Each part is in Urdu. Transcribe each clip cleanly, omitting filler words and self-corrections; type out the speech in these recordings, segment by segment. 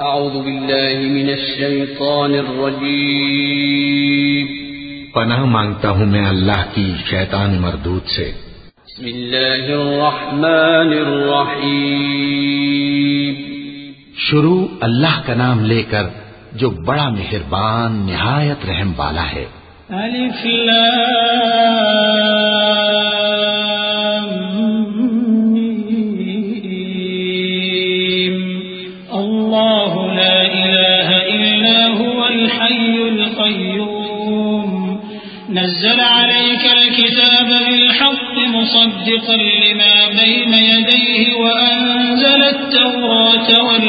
اعوذ باللہ من الشیطان الرجیم پناہ مانگتا ہوں میں اللہ کی شیطان مردود سے۔ بسم اللہ الرحمن الرحیم شروع اللہ کا نام لے کر جو بڑا مہربان نہایت رحم والا ہے۔ الف لام میم اللہ لا الہ الا هو الحی القیوم نزل عليك الكتاب بالحق مصدقا لما بين يديه وأنزل التوراة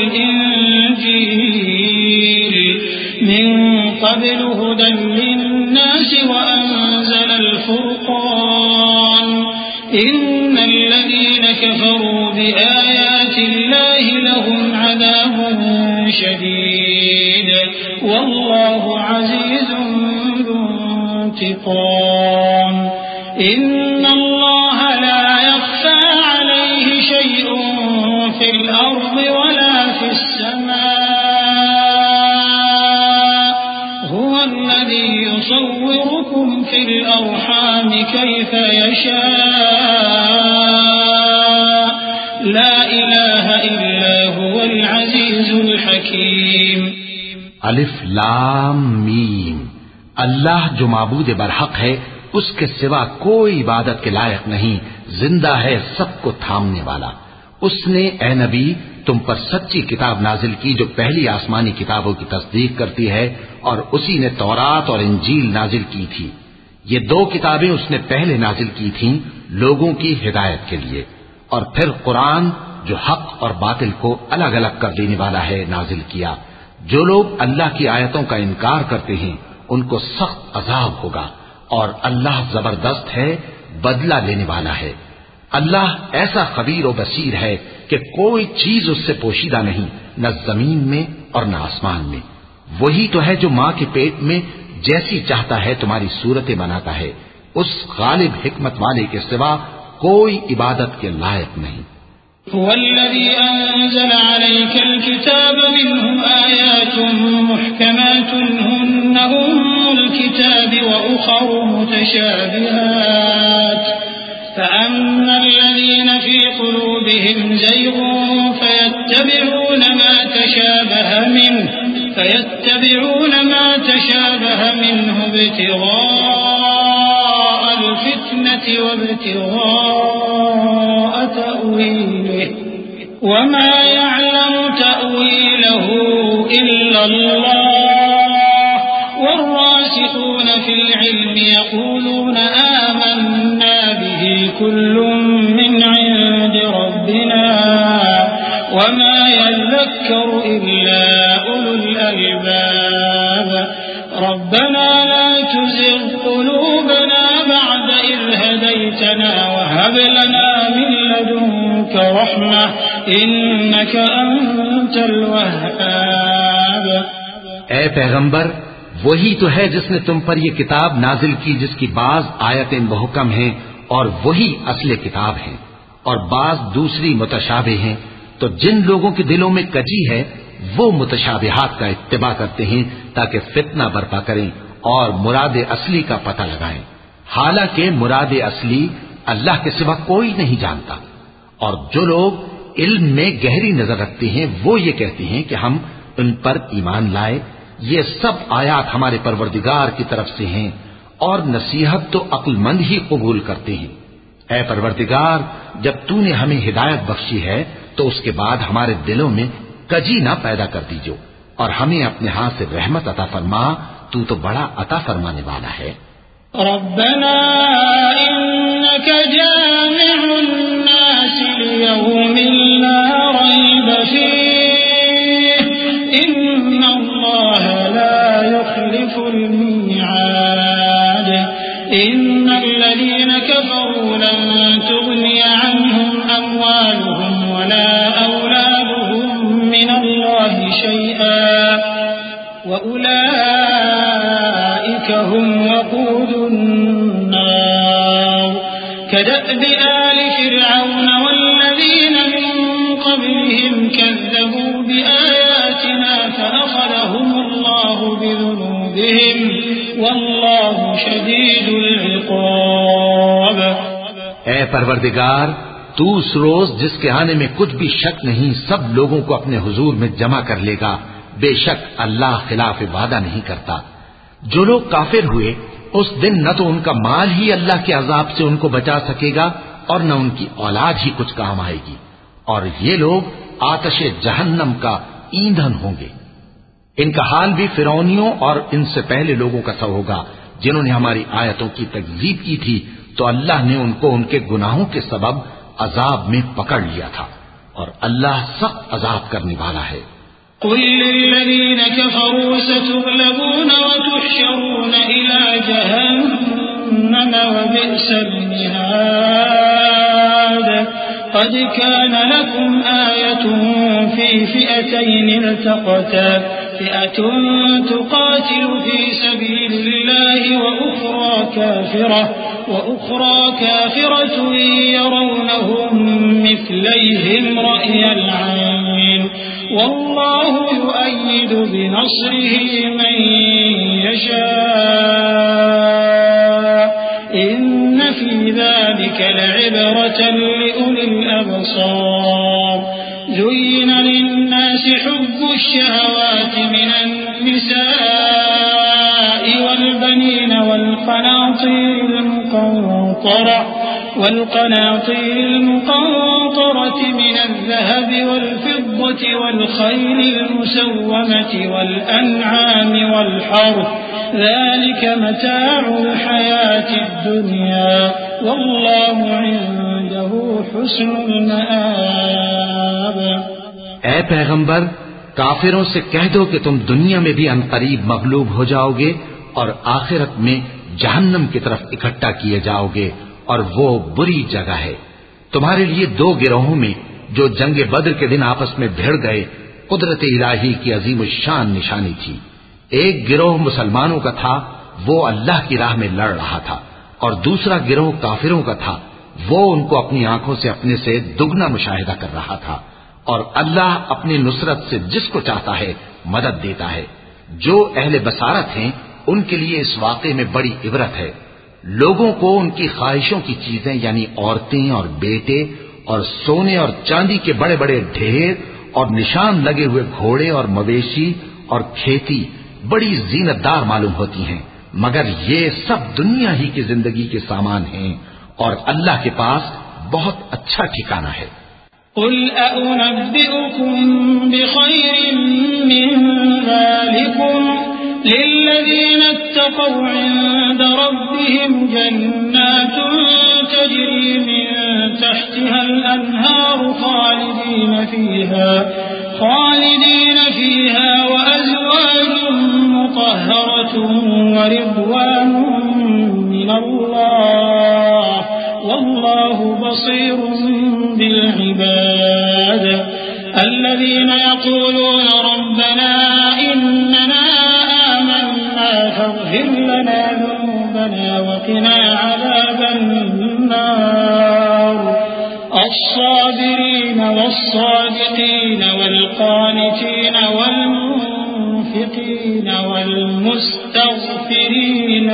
والإنجيل من قبل هدى للناس وأنزل الفرقان إن الذين كفروا بآيات الله لهم عذاب شديد والله عزيز انتقام إن الله لا يخفى عليه شيء في الأرض ولا في السماء هو الذي يصوركم في الأرحام كيف يشاء لا إله إلا هو العزيز الحكيم الف لام میم اللہ جو معبود برحق ہے اس کے سوا کوئی عبادت کے لائق نہیں، زندہ ہے سب کو تھامنے والا۔ اس نے اے نبی تم پر سچی کتاب نازل کی جو پہلی آسمانی کتابوں کی تصدیق کرتی ہے، اور اسی نے تورات اور انجیل نازل کی تھی۔ یہ دو کتابیں اس نے پہلے نازل کی تھیں لوگوں کی ہدایت کے لیے، اور پھر قرآن جو حق اور باطل کو الگ الگ کر دینے والا ہے نازل کیا۔ جو لوگ اللہ کی آیتوں کا انکار کرتے ہیں ان کو سخت عذاب ہوگا، اور اللہ زبردست ہے، بدلہ لینے والا ہے۔ اللہ ایسا خبیر و بصیر ہے کہ کوئی چیز اس سے پوشیدہ نہیں، نہ زمین میں اور نہ آسمان میں۔ وہی تو ہے جو ماں کے پیٹ میں جیسی چاہتا ہے تمہاری صورتیں بناتا ہے، اس غالب حکمت والے کے سوا کوئی عبادت کے لائق نہیں۔ هو الذي أنزل عليك الكتاب منه آيات محكمات هن الكتاب وأخر متشابهات فأما الذين في قلوبهم زيغ فيتبعون ما تشابه منه ابتغاء الفتنة وابتغاء تأويله وما يعلم تأويله إلا الله والراسخون في العلم يقولون آمنا به كل من عند ربنا وما يذكر إلا أولو الألباب ربنا لا تزغ قلوبنا بعد إذ هديتنا وهب لنا من لدنك رحمة إنك أنت الوهاب۔ اے پیغمبر وہی تو ہے جس نے تم پر یہ کتاب نازل کی جس کی بعض آیتیں محکم ہیں اور وہی اصل کتاب ہیں، اور بعض دوسری متشابہ ہیں۔ تو جن لوگوں کے دلوں میں کجی ہے وہ متشابہات کا اتباع کرتے ہیں تاکہ فتنہ برپا کریں اور مراد اصلی کا پتہ لگائیں، حالانکہ مراد اصلی اللہ کے سوا کوئی نہیں جانتا۔ اور جو لوگ علم میں گہری نظر رکھتے ہیں وہ یہ کہتے ہیں کہ ہم ان پر ایمان لائے، یہ سب آیات ہمارے پروردگار کی طرف سے ہیں، اور نصیحت تو عقل مند ہی قبول کرتے ہیں۔ اے پروردگار جب تو نے ہمیں ہدایت بخشی ہے تو اس کے بعد ہمارے دلوں میں کجی نہ پیدا کر دیجو، اور ہمیں اپنے ہاتھ سے رحمت عطا فرما، تو بڑا عطا فرمانے والا ہے۔ ربنا إنك جامع الناس ليوم لا ريب فيه إن الله لا يخلف الميعاد إن الذين كفروا لن تغني عنهم أموالهم ولا أولادهم من الله شيئا وأولئك هم وقود النار كدأب آل فرعون والذين من قبلهم كذبوا بآيات آياتنا فأخذهم الله بذنوبهم والله شديد العقاب. اے پروردگار، تو اس روز جس کے آنے میں کچھ بھی شک نہیں سب لوگوں کو اپنے حضور میں جمع کر لے گا. بے شک اللہ خلاف وعدہ نہیں کرتا. جو لوگ کافر ہوئے اس دن نہ تو ان کا مال ہی اللہ کے عذاب سے ان کو بچا سکے گا اور نہ ان کی اولاد ہی کچھ کام آئے گی، اور یہ لوگ آتش جہنم کا ایندھن ہوں گے. ان کا حال بھی فرعونیوں اور ان سے پہلے لوگوں کا سا ہوگا جنہوں نے ہماری آیتوں کی تکذیب کی تھی، تو اللہ نے ان کو ان کے گناہوں کے سبب عذاب میں پکڑ لیا تھا، اور اللہ سخت عذاب کرنے والا ہے. قل للذين كفروا ستغلبون وتحشرون إلى جهنم وبئس المهاد. قد كان لكم آية في فئتين التقتا فئة تقاتل في سبيل الله وأخرى كافرة يرونهم مثليهم رأي العين والله يؤيد بنصره من يشاء إن في ذلك لعبرة لأولي الأبصار. زين للناس حب الشهوات من النساء والبنين والقناطير المقنطرة من الذهب والفضة والخيل المسومة والأنعام والحرث ذلك متاع الحياة الدنيا والله عنده حسن المآب. اے پیغمبر، کافروں سے کہہ دو کہ تم دنیا میں بھی عنقریب مغلوب ہو جاؤ گے اور آخرت میں جہنم کی طرف اکٹھا کیے جاؤ گے، اور وہ بری جگہ ہے. تمہارے لیے دو گروہوں میں جو جنگ بدر کے دن آپس میں بھیڑ گئے قدرت الہی کی عظیم الشان نشانی تھی. ایک گروہ مسلمانوں کا تھا، وہ اللہ کی راہ میں لڑ رہا تھا، اور دوسرا گروہ کافروں کا تھا، وہ ان کو اپنی آنکھوں سے اپنے سے دگنا مشاہدہ کر رہا تھا. اور اللہ اپنی نصرت سے جس کو چاہتا ہے مدد دیتا ہے. جو اہل بصارت ہیں ان کے لیے اس واقعے میں بڑی عبرت ہے. لوگوں کو ان کی خواہشوں کی چیزیں یعنی عورتیں اور بیٹے اور سونے اور چاندی کے بڑے بڑے ڈھیر اور نشان لگے ہوئے گھوڑے اور مویشی اور کھیتی بڑی زینت دار معلوم ہوتی ہیں، مگر یہ سب دنیا ہی کی زندگی کے سامان ہیں اور اللہ کے پاس بہت اچھا ٹھکانہ ہے. قل أأنبئكم بخير من ذلكم للذين اتقوا عند ربهم جنات تجري من تحتها الأنهار خالدين فيها وأزواج مطهرة ورضوان من الله والله بصير بالعباد. الذين يقولون ربنا إننا آمنا فاغفر لنا ذنوبنا وقنا عذاب النار. الصابرين والصادقين والقانتين والمنفقين والمستغفرين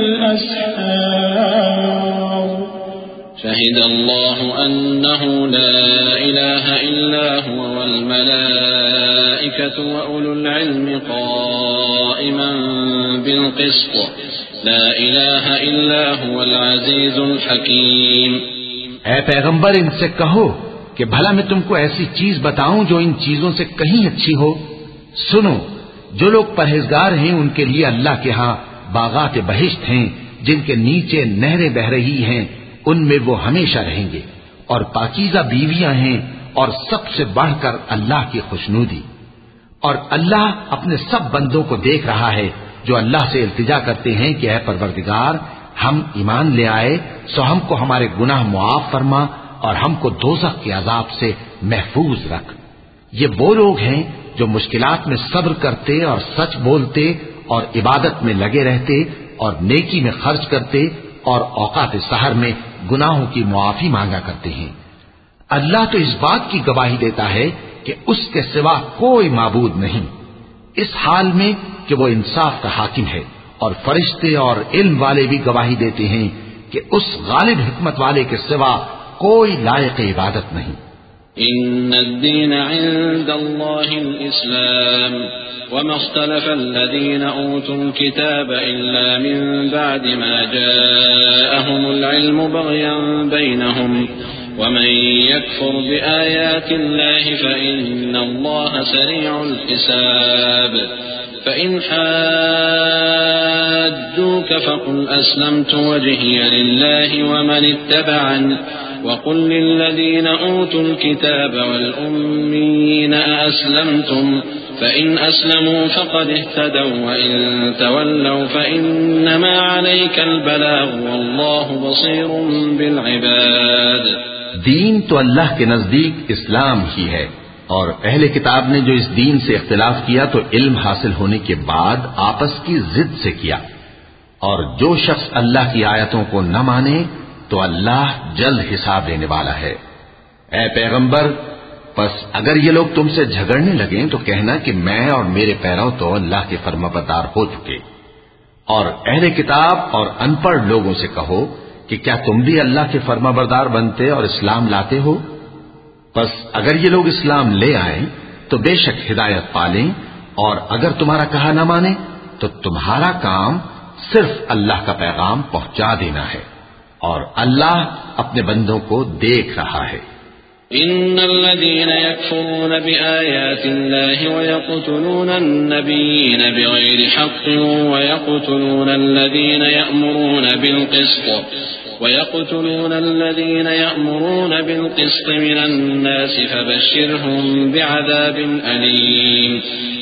بالأسحار. شهد الله أنه لا إله إلا هو والملائكة وأولو العلم قائما بالقسط لا إله إلا هو العزيز الحكيم. اے پیغمبر، ان سے کہو کہ بھلا میں تم کو ایسی چیز بتاؤں جو ان چیزوں سے کہیں اچھی ہو. سنو، جو لوگ پرہیزگار ہیں ان کے لیے اللہ کے ہاں باغات بہشت ہیں جن کے نیچے نہریں بہ رہی ہیں، ان میں وہ ہمیشہ رہیں گے، اور پاکیزہ بیویاں ہیں، اور سب سے بڑھ کر اللہ کی خوشنودی. اور اللہ اپنے سب بندوں کو دیکھ رہا ہے جو اللہ سے التجا کرتے ہیں کہ اے پروردگار، ہم ایمان لے آئے سو ہم کو ہمارے گناہ معاف فرما اور ہم کو دوزخ کے عذاب سے محفوظ رکھ. یہ وہ لوگ ہیں جو مشکلات میں صبر کرتے اور سچ بولتے اور عبادت میں لگے رہتے اور نیکی میں خرچ کرتے اور اوقات سحر میں گناہوں کی معافی مانگا کرتے ہیں. اللہ تو اس بات کی گواہی دیتا ہے کہ اس کے سوا کوئی معبود نہیں، اس حال میں کہ وہ انصاف کا حاکم ہے، اور فرشتے اور علم والے بھی گواہی دیتے ہیں کہ اس غالب حکمت والے کے سوا کوئی لائق عبادت نہیں۔ إن الدين عند الله الإسلام وما اختلف الذين أوتوا الكتاب إلا من بعد ما جاءهم العلم بغيا بينهم ومن يكفر بآيات الله فإن الله سريع الحساب فإن حاجوك فقل أسلمت وجهي لله ومن اتبعني وقل للذين أوتوا الكتاب والأميين أأسلمتم فإن أسلموا فقد اهتدوا وإن تولوا فإنما عليك البلاغ والله بصير بالعباد۔ دین تو اللہ کے نزدیک اسلام ہی ہے، اور اہل کتاب نے جو اس دین سے اختلاف کیا تو علم حاصل ہونے کے بعد آپس کی ضد سے کیا، اور جو شخص اللہ کی آیتوں کو نہ مانے تو اللہ جلد حساب لینے والا ہے۔ اے پیغمبر، پس اگر یہ لوگ تم سے جھگڑنے لگیں تو کہنا کہ میں اور میرے پیرو تو اللہ کے فرمانبردار ہو چکے، اور اہل کتاب اور ان پڑھ لوگوں سے کہو کہ کیا تم بھی اللہ کے فرمانبردار بنتے اور اسلام لاتے ہو؟ پس اگر یہ لوگ اسلام لے آئیں تو بے شک ہدایت پالیں، اور اگر تمہارا کہا نہ مانے تو تمہارا کام صرف اللہ کا پیغام پہنچا دینا ہے، اور اللہ اپنے بندوں کو دیکھ رہا ہے۔ إن الذين يكفرون بآيات الله ويقتلون النبيين بغير حق ويقتلون الذين يأمرون بالقسط من الناس فبشرهم بعذاب أليم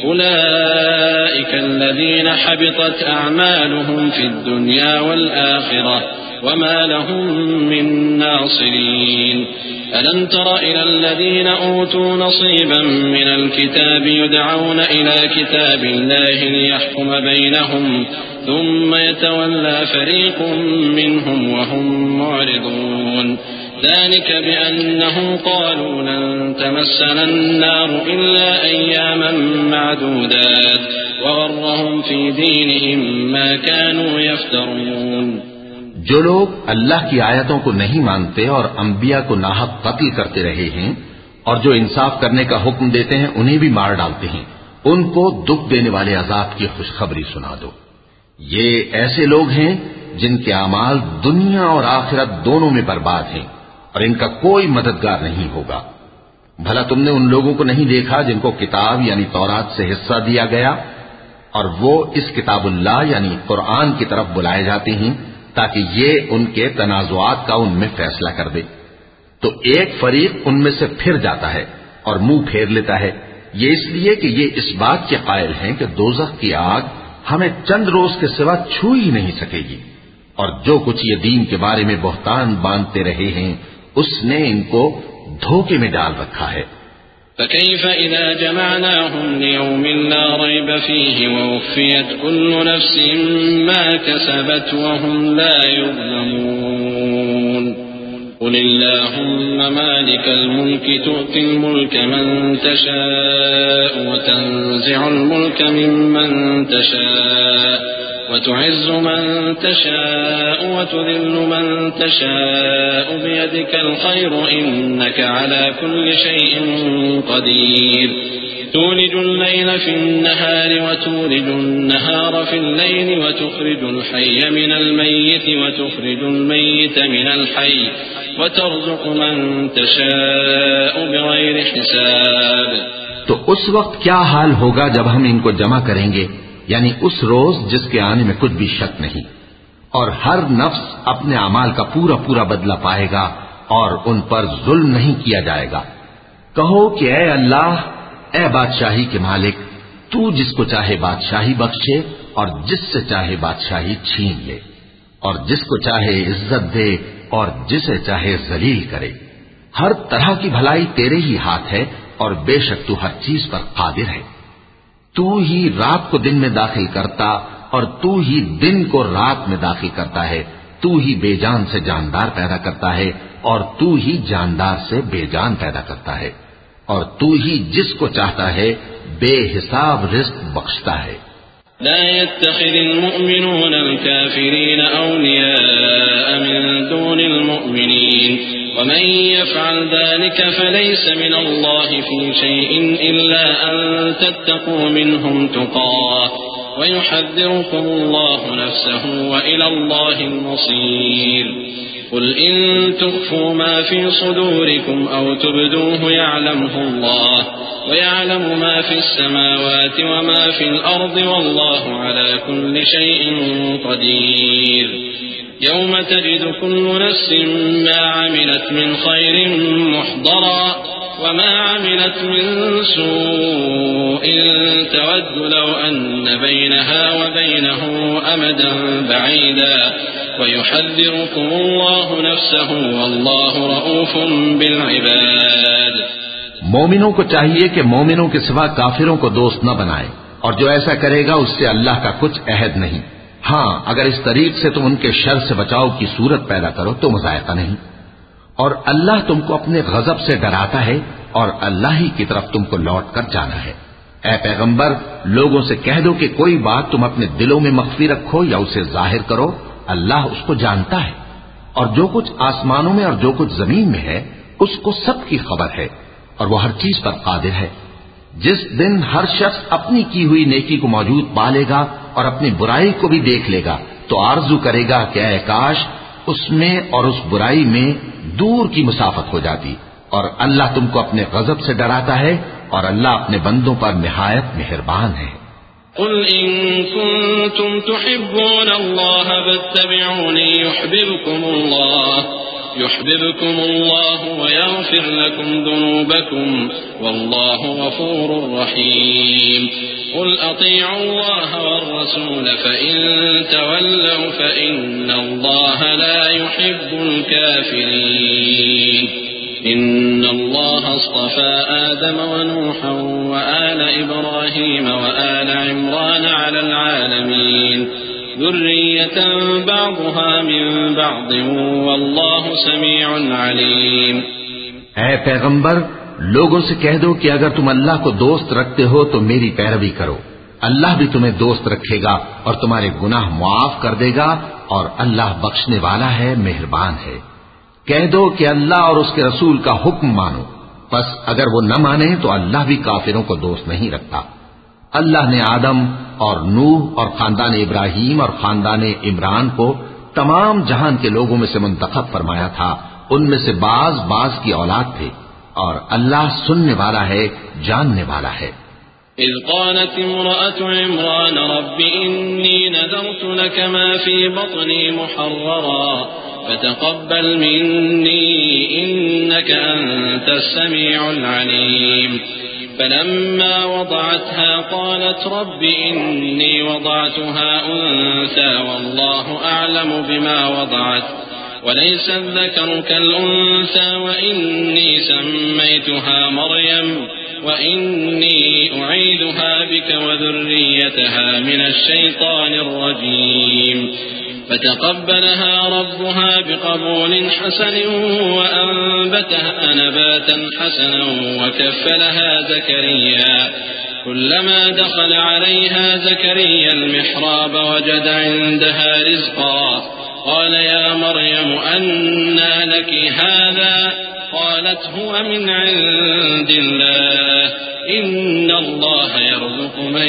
أولئك الذين حبطت أعمالهم في الدنيا والآخرة وما لهم من ناصرين ألم تر إلى الذين أوتوا نصيبا من الكتاب يدعون إلى كتاب الله ليحكم بينهم ثم يتولى فريق منهم وهم معرضون ذلك بأنهم قالوا لن تمسنا النار إلا أياما معدودات وغرهم في دينهم ما كانوا يفترون۔ جو لوگ اللہ کی آیتوں کو نہیں مانتے اور انبیاء کو ناحق قتل کرتے رہے ہیں اور جو انصاف کرنے کا حکم دیتے ہیں انہیں بھی مار ڈالتے ہیں، ان کو دکھ دینے والے عذاب کی خوشخبری سنا دو۔ یہ ایسے لوگ ہیں جن کے اعمال دنیا اور آخرت دونوں میں برباد ہیں اور ان کا کوئی مددگار نہیں ہوگا۔ بھلا تم نے ان لوگوں کو نہیں دیکھا جن کو کتاب یعنی تورات سے حصہ دیا گیا اور وہ اس کتاب اللہ یعنی قرآن کی طرف بلائے جاتے ہیں تاکہ یہ ان کے تنازعات کا ان میں فیصلہ کر دے، تو ایک فریق ان میں سے پھر جاتا ہے اور منہ پھیر لیتا ہے، یہ اس لیے کہ یہ اس بات کے قائل ہیں کہ دوزخ کی آگ ہمیں چند روز کے سوا چھو ہی نہیں سکے گی، اور جو کچھ یہ دین کے بارے میں بہتان باندھتے رہے ہیں اس نے ان کو دھوکے میں ڈال رکھا ہے۔ فكيف إذا جمعناهم ليوم لا ريب فيه ووفيت كل نفس ما كسبت وهم لا يظلمون قل اللهم مالك الملك تؤتي الملك من تشاء وتنزع الملك ممن تشاء وتعز من تشاء وتذل من تشاء بيدك الخير إنك على كل شيء قدير تولج الليل في النهار وتولج النهار في الليل وتخرج الحي من الميت وتخرج الميت من الحي وترزق من تشاء بغير حساب۔ تو اس وقت کیا حال ہوگا جب ہم ان کو جمع کریں گے، یعنی اس روز جس کے آنے میں کچھ بھی شک نہیں، اور ہر نفس اپنے اعمال کا پورا پورا بدلہ پائے گا اور ان پر ظلم نہیں کیا جائے گا۔ کہو کہ اے اللہ، اے بادشاہی کے مالک، تو جس کو چاہے بادشاہی بخشے اور جس سے چاہے بادشاہی چھین لے، اور جس کو چاہے عزت دے اور جسے چاہے ذلیل کرے۔ ہر طرح کی بھلائی تیرے ہی ہاتھ ہے اور بے شک تو ہر چیز پر قادر ہے۔ تو ہی رات کو دن میں داخل کرتا اور تو ہی دن کو رات میں داخل کرتا ہے، تو ہی بے جان سے جاندار پیدا کرتا ہے اور تو ہی جاندار سے بے جان پیدا کرتا ہے، اور تو ہی جس کو چاہتا ہے بے حساب رزق بخشتا ہے. لا يتخذ المؤمنون الكافرين أولياء من دون المؤمنين ومن يفعل ذلك فليس من الله في شيء إلا أن تتقوا منهم تقاه ويحذركم الله نفسه وإلى الله المصير. قل إن تخفوا ما في صدوركم أو تبدوه يعلمه الله ويعلم ما في السماوات وما في الأرض والله على كل شيء قدير. يوم تجد كل نفس ما عملت من خير محضرا وما عملت من سوء تود لو أن بينها وبينه أمدا بعيدا ويحذركم الله نفسه والله رؤوف بالعباد. مومنوں کو چاہیے کہ مومنوں کے سوا کافروں کو دوست نہ بنائے، اور جو ایسا کرے گا اس سے اللہ کا کچھ عہد نہیں. ہاں اگر اس طریق سے تم ان کے شر سے بچاؤ کی صورت پیدا کرو تو مذائقہ نہیں. اور اللہ تم کو اپنے غضب سے ڈراتا ہے اور اللہ ہی کی طرف تم کو لوٹ کر جانا ہے. اے پیغمبر لوگوں سے کہہ دو کہ کوئی بات تم اپنے دلوں میں مخفی رکھو یا اسے ظاہر کرو، اللہ اس کو جانتا ہے. اور جو کچھ آسمانوں میں اور جو کچھ زمین میں ہے اس کو سب کی خبر ہے اور وہ ہر چیز پر قادر ہے. جس دن ہر شخص اپنی کی ہوئی نیکی کو موجود پا لے گا اور اپنی برائی کو بھی دیکھ لے گا تو آرزو کرے گا کہ اے کاش اس میں اور اس برائی میں دور کی مسافت ہو جاتی. اور اللہ تم کو اپنے غضب سے ڈراتا ہے اور اللہ اپنے بندوں پر نہایت مہربان ہے. قل إن كنتم تحبون الله فاتبعوني يحببكم الله ويغفر لكم ذنوبكم والله غفور رحيم. قل أطيعوا الله والرسول فإن تولوا فإن الله لا يحب الكافرين. إن الله اصطفى آدم ونوحا وآل إبراهيم وآل عمران على العالمين ذرية بعضها من بعض والله سميع عليم. اے پیغمبر لوگوں سے کہہ دو کہ اگر تم اللہ کو دوست رکھتے ہو تو میری پیروی کرو، اللہ بھی تمہیں دوست رکھے گا اور تمہارے گناہ معاف کر دے گا اور اللہ بخشنے والا ہے، مہربان ہے. کہہ دو کہ اللہ اور اس کے رسول کا حکم مانو، پس اگر وہ نہ مانے تو اللہ بھی کافروں کو دوست نہیں رکھتا. اللہ نے آدم اور نوح اور خاندان ابراہیم اور خاندان عمران کو تمام جہان کے لوگوں میں سے منتخب فرمایا تھا. ان میں سے بعض کی اولاد تھے اور اللہ سننے والا ہے، جاننے والا ہے. إذ قالت امرأة عمران رب إني نذرت لك ما في بطني محررا فتقبل مني إنك أنت السميع العليم. فلما وضعتها قالت رب إني وضعتها أنثى والله أعلم بما وضعت وليس الذكر كالأنثى وإني سميتها مريم وإني أعيذها بك وذريتها من الشيطان الرجيم. فتقبلها ربها بقبول حسن وأنبتها نباتا حسنا وكفلها زكريا. كلما دخل عليها زكريا المحراب وجد عندها رزقا قال يا مريم أنى لك هذا قالت هو من عند الله إن الله يرزق من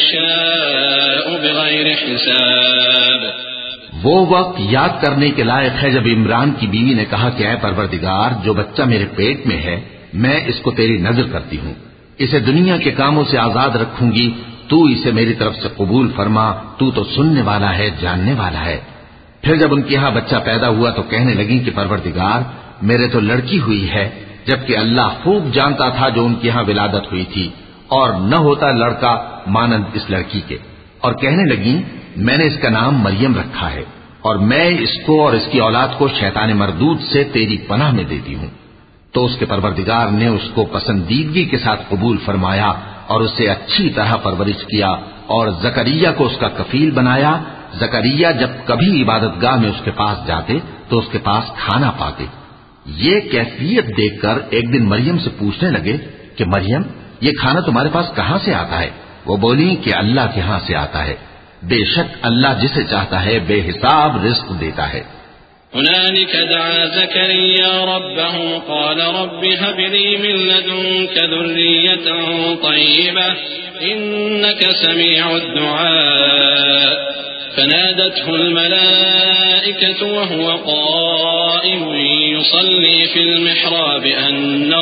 يشاء بغير حساب. وہ وقت یاد کرنے کے لائق ہے جب عمران کی بیوی نے کہا کہ اے پروردگار جو بچہ میرے پیٹ میں ہے میں اس کو تیری نظر کرتی ہوں، اسے دنیا کے کاموں سے آزاد رکھوں گی، تو اسے میری طرف سے قبول فرما، تو سننے والا ہے، جاننے والا ہے. پھر جب ان کے ہاں بچہ پیدا ہوا تو کہنے لگی کہ پروردگار میرے تو لڑکی ہوئی ہے، جبکہ اللہ خوب جانتا تھا جو ان کے ہاں ولادت ہوئی تھی اور نہ ہوتا لڑکا مانند اس لڑکی کے. اور کہنے لگی میں نے اس کا نام مریم رکھا ہے اور میں اس کو اور اس کی اولاد کو شیطان مردود سے تیری پناہ میں دیتی ہوں. تو اس کے پروردگار نے اس کو پسندیدگی کے ساتھ قبول فرمایا اور اسے اچھی طرح پرورش کیا اور زکریا کو اس کا کفیل بنایا. زکریا جب کبھی عبادت گاہ میں اس کے پاس جاتے تو اس کے پاس کھانا پاتے. یہ کیفیت دیکھ کر ایک دن مریم سے پوچھنے لگے کہ مریم یہ کھانا تمہارے پاس کہاں سے آتا ہے؟ وہ بولی کہ اللہ کے ہاں سے آتا ہے، بے شک اللہ جسے چاہتا ہے بے حساب رزق دیتا ہے۔ هنالك دعا زكريا ربه قال رب هب لي من لدنك ذرية طيبة إنك سميع الدعاء فنادته الملائكة وهو قائم يصلي في المحراب أن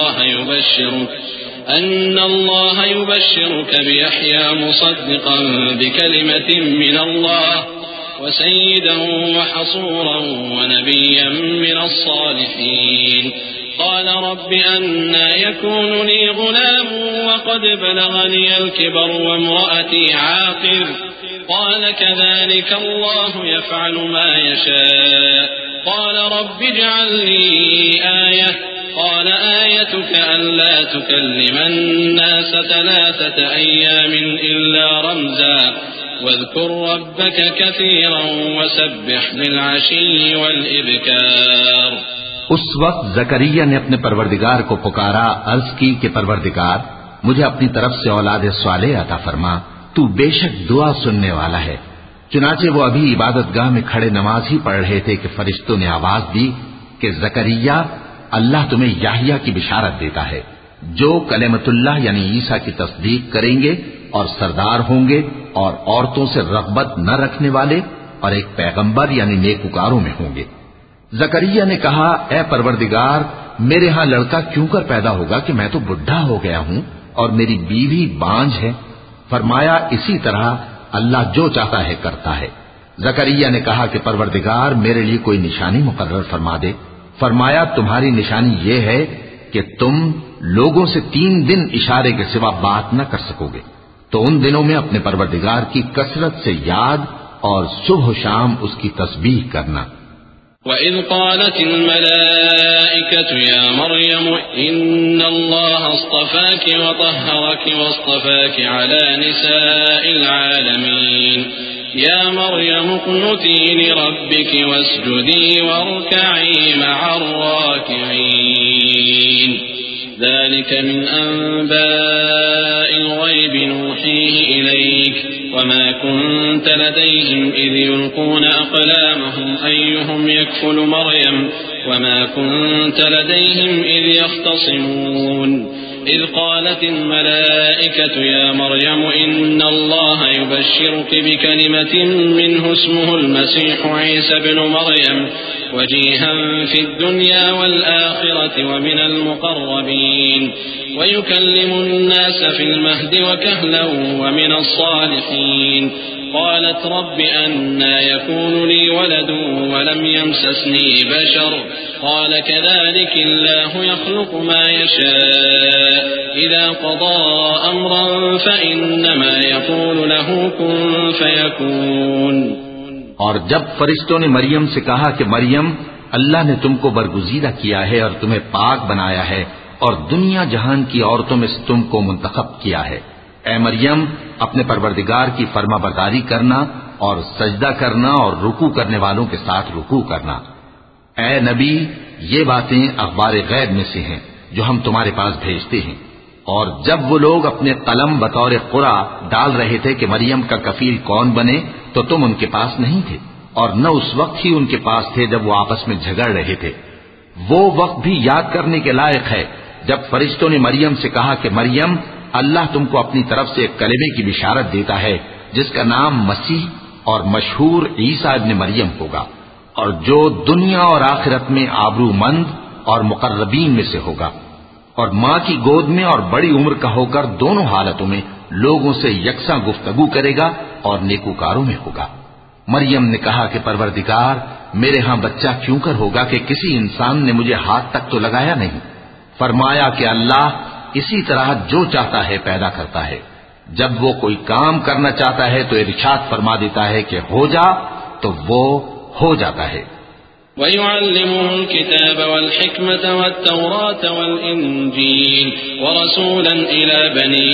الله يبشرك بيحيى مصدقا بكلمة من الله وسيدا وحصورا ونبيا من الصالحين قال رب أنى يكون لي غلام وقد بلغني الكبر وامرأتي عاقر قال كذلك الله يفعل ما يشاء قال رب اجعل لي آية قال آيتك ألا تكلم الناس 3 أيام إلا رمزا واذكر ربك كثيرا وسبح بالعشي والإبكار۔ اس وقت زکریا نے اپنے پروردگار کو پکارا، عرض کی کہ پروردگار مجھے اپنی طرف سے اولاد صالح عطا فرما، تو بے شک دعا سننے والا ہے۔ چنانچہ وہ ابھی عبادت گاہ میں کھڑے نماز ہی پڑھ رہے تھے کہ فرشتوں نے آواز دی کہ زکریا اللہ تمہیں یحییٰ کی بشارت دیتا ہے، جو کلمت اللہ یعنی عیسیٰ کی تصدیق کریں گے اور سردار ہوں گے اور عورتوں سے رغبت نہ رکھنے والے اور ایک پیغمبر یعنی نیکوکاروں میں ہوں گے۔ زکریا نے کہا اے پروردگار میرے ہاں لڑکا کیوں کر پیدا ہوگا کہ میں تو بڈھا ہو گیا ہوں اور میری بیوی بانجھ ہے۔ فرمایا اسی طرح اللہ جو چاہتا ہے کرتا ہے۔ زکریا نے کہا کہ پروردگار میرے لیے کوئی نشانی مقرر فرما دے۔ فرمایا تمہاری نشانی یہ ہے کہ تم لوگوں سے 3 دن اشارے کے سوا بات نہ کر سکو گے، تو ان دنوں میں اپنے پروردگار کی کثرت سے یاد اور صبح و شام اس کی تسبیح کرنا۔ وَإِذْ قَالَتِ الْمَلَائِكَةُ يَا مَرْيَمُ إِنَّ اللَّهَ اصْطَفَاكِ وَطَهَّرَكِ وَاصْطَفَاكِ عَلَى نِسَاءِ الْعَالَمِينَ يَا مَرْيَمُ اقْنُتِي لِرَبِّكِ وَاسْجُدِي وَارْكَعِي مَعَ الرَّاكِعِينَ ذلك من أنباء الغيب نوحيه إليك وما كنت لديهم إذ يلقون أقلامهم أيهم يكفل مريم وما كنت لديهم إذ يختصمون إذ قالت الملائكة يا مريم إن الله يبشرك بكلمة منه اسمه المسيح عيسى بن مريم وجيها في الدنيا والآخرة ومن المقربين ويكلم الناس في المهد وكهلا ومن الصالحين قالت رب أنى يكون لي ولد ولم يمسسني بشر قال كذلك الله يخلق ما يشاء إذا قضى أمرا فإنما يقول له كن فيكون۔ اور جب فرشتوں نے مریم سے کہا کہ مریم اللہ نے تم کو برگزیدہ کیا ہے اور تمہیں پاک بنایا ہے اور دنیا جہان کی عورتوں میں سے تم کو منتخب کیا ہے، اے مریم اپنے پروردگار کی فرما برداری کرنا اور سجدہ کرنا اور رکوع کرنے والوں کے ساتھ رکوع کرنا۔ اے نبی یہ باتیں اخبار غیب میں سے ہیں جو ہم تمہارے پاس بھیجتے ہیں۔ اور جب وہ لوگ اپنے قلم بطور قرعہ ڈال رہے تھے کہ مریم کا کفیل کون بنے تو تم ان کے پاس نہیں تھے، اور نہ اس وقت ہی ان کے پاس تھے جب وہ آپس میں جھگڑ رہے تھے۔ وہ وقت بھی یاد کرنے کے لائق ہے جب فرشتوں نے مریم سے کہا کہ مریم اللہ تم کو اپنی طرف سے ایک کلمے کی بشارت دیتا ہے جس کا نام مسیح اور مشہور عیسیٰ ابن مریم ہوگا، اور جو دنیا اور آخرت میں آبرو مند اور مقربین میں سے ہوگا، اور ماں کی گود میں اور بڑی عمر کا ہو کر دونوں حالتوں میں لوگوں سے یکساں گفتگو کرے گا اور نیکوکاروں میں ہوگا۔ مریم نے کہا کہ پروردگار میرے ہاں بچہ کیوں کر ہوگا کہ کسی انسان نے مجھے ہاتھ تک تو لگایا نہیں۔ فرمایا کہ اللہ اسی طرح جو چاہتا ہے پیدا کرتا ہے، جب وہ کوئی کام کرنا چاہتا ہے تو ارشاد فرما دیتا ہے کہ ہو جا تو وہ ہو جاتا ہے۔ وَيُعَلِّمُهُ الْكِتَابَ وَالْحِكْمَةَ وَالتَّوْرَاةَ وَالْإِنْجِيلَ وَرَسُولًا إِلَى بَنِي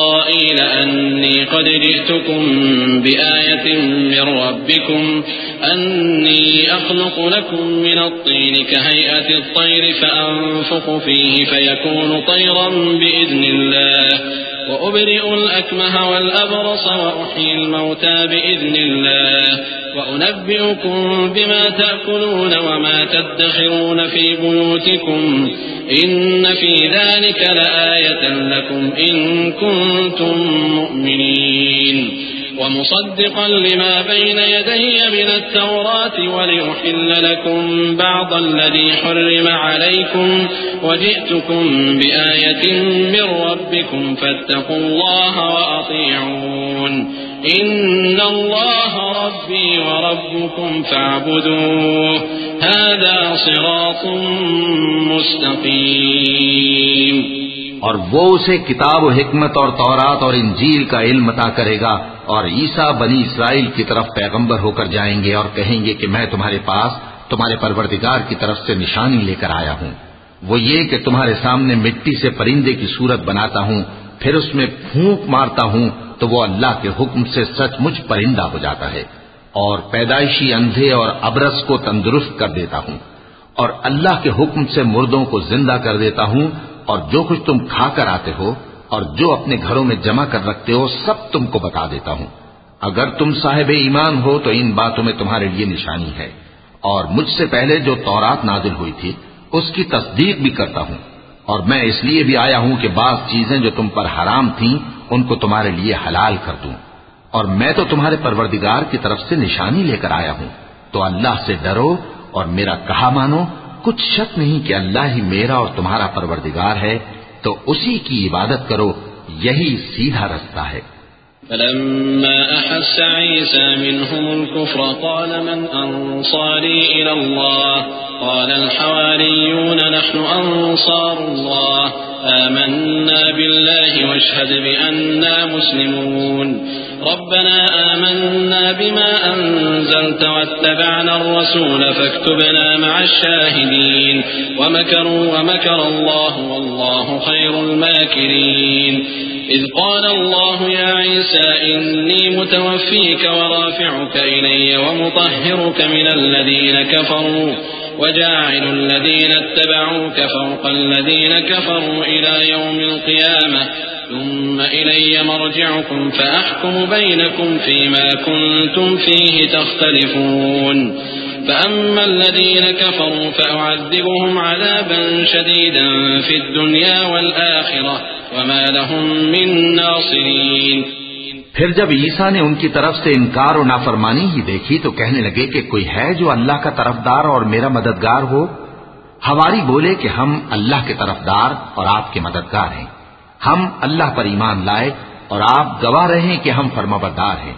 إِسْرَائِيلَ أَنِّي قَدْ جِئْتُكُمْ بِآيَةٍ مِّن رَّبِّكُمْ أني أخلق لكم من الطين كهيئة الطير فأنفخ فيه فيكون طيرا بإذن الله وأبرئ الأكمه والأبرص وأحيي الموتى بإذن الله وأنبئكم بما تأكلون وما تدخرون في بيوتكم إن في ذلك لآية لكم إن كنتم مؤمنين ومصدقا لما بين يدي من التوراة ولأحل لكم بعض الذي حرم عليكم وجئتكم بآية من ربكم فاتقوا الله وأطيعون إن الله ربي وربكم فاعبدوه هذا صراط مستقيم. اور وہ اسے کتاب و حکمت اور تورات اور انجیل کا علم عطا کرے گا، اور عیسیٰ بنی اسرائیل کی طرف پیغمبر ہو کر جائیں گے اور کہیں گے کہ میں تمہارے پاس تمہارے پروردگار کی طرف سے نشانی لے کر آیا ہوں. وہ یہ کہ تمہارے سامنے مٹی سے پرندے کی صورت بناتا ہوں، پھر اس میں پھونک مارتا ہوں تو وہ اللہ کے حکم سے سچ مچ پرندہ ہو جاتا ہے، اور پیدائشی اندھے اور ابرص کو تندرست کر دیتا ہوں، اور اللہ کے حکم سے مردوں کو زندہ کر دیتا ہوں، اور جو کچھ تم کھا کر آتے ہو اور جو اپنے گھروں میں جمع کر رکھتے ہو سب تم کو بتا دیتا ہوں. اگر تم صاحب ایمان ہو تو ان باتوں میں تمہارے لیے نشانی ہے، اور مجھ سے پہلے جو تورات نازل ہوئی تھی اس کی تصدیق بھی کرتا ہوں، اور میں اس لیے بھی آیا ہوں کہ بعض چیزیں جو تم پر حرام تھیں ان کو تمہارے لیے حلال کر دوں، اور میں تو تمہارے پروردگار کی طرف سے نشانی لے کر آیا ہوں. تو اللہ سے ڈرو اور میرا کہا مانو. کچھ شک نہیں کہ اللہ ہی میرا اور تمہارا پروردگار ہے، تو اسی کی عبادت کرو، یہی سیدھا رستہ ہے. فلما أحس عيسى منهم الكفر قال من أنصاري إلى الله قال الحواريون نحن أنصار الله آمنا بالله واشهد بأننا مسلمون ربنا آمنا بما أنزلت واتبعنا الرسول فاكتبنا مع الشاهدين ومكروا ومكر الله والله خير الماكرين إذ قال الله يا عيسى إني متوفيك ورافعك إلي ومطهرك من الذين كفروا وجاعل الذين اتبعوك فوق الذين كفروا إلى يوم القيامة ثم إلي مرجعكم فأحكم بينكم فيما كنتم فيه تختلفون فأما الذين كفروا فأعذبهم عذابا شديدا في الدنيا والآخرة وما لهم من ناصرين. پھر جب عیسیٰ نے ان کی طرف سے انکار و نافرمانی ہی دیکھی تو کہنے لگے کہ کوئی ہے جو اللہ کا طرفدار اور میرا مددگار ہو. حواری بولے کہ ہم اللہ کے طرفدار اور آپ کے مددگار ہیں. ہم اللہ پر ایمان لائے اور آپ گواہ رہے کہ ہم فرمانبردار ہیں.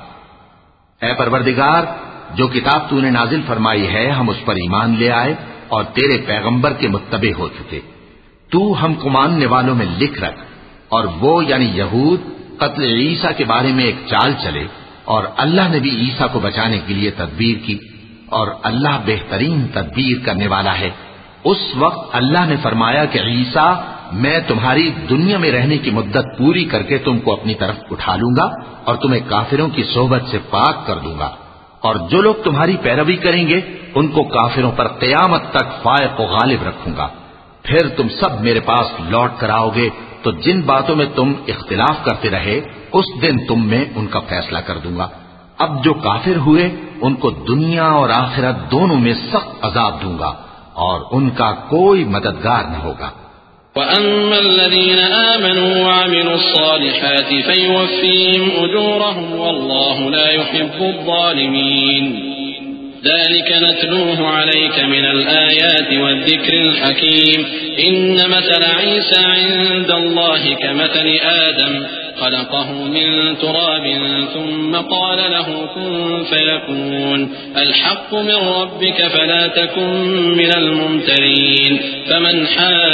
اے پروردگار، جو کتاب تو نے نازل فرمائی ہے ہم اس پر ایمان لے آئے اور تیرے پیغمبر کے متبع ہو چکے. تو ہم کو ماننے والوں میں لکھ رکھ. اور وہ یعنی یہود قتل عیسیٰ کے بارے میں ایک چال چلے، اور اللہ نے بھی عیسیٰ کو بچانے کے لیے تدبیر کی، اور اللہ بہترین تدبیر کرنے والا ہے. اس وقت اللہ نے فرمایا کہ عیسیٰ، میں تمہاری دنیا میں رہنے کی مدت پوری کر کے تم کو اپنی طرف اٹھا لوں گا اور تمہیں کافروں کی صحبت سے پاک کر دوں گا، اور جو لوگ تمہاری پیروی کریں گے ان کو کافروں پر قیامت تک فائق و غالب رکھوں گا. پھر تم سب میرے پاس لوٹ کر آؤ گے تو جن باتوں میں تم اختلاف کرتے رہے اس دن تم میں ان کا فیصلہ کر دوں گا. اب جو کافر ہوئے ان کو دنیا اور آخرت دونوں میں سخت عذاب دوں گا اور ان کا کوئی مددگار نہ ہوگا. وَأَمَّا الَّذِينَ آمَنُوا وَعَمِلُوا الصَّالِحَاتِ فَيُوَفِّيهِمْ أُجُورَهُمْ وَاللَّهُ لَا يُحِبُّ الظَّالِمِينَ. ذلك نتلوه عليك من الآيات والذكر الحكيم إن مثل عيسى عند الله كمثل آدم خلقه من تراب ثم قال له كن فيكون الحق من ربك فلا تكن من الممترين فمن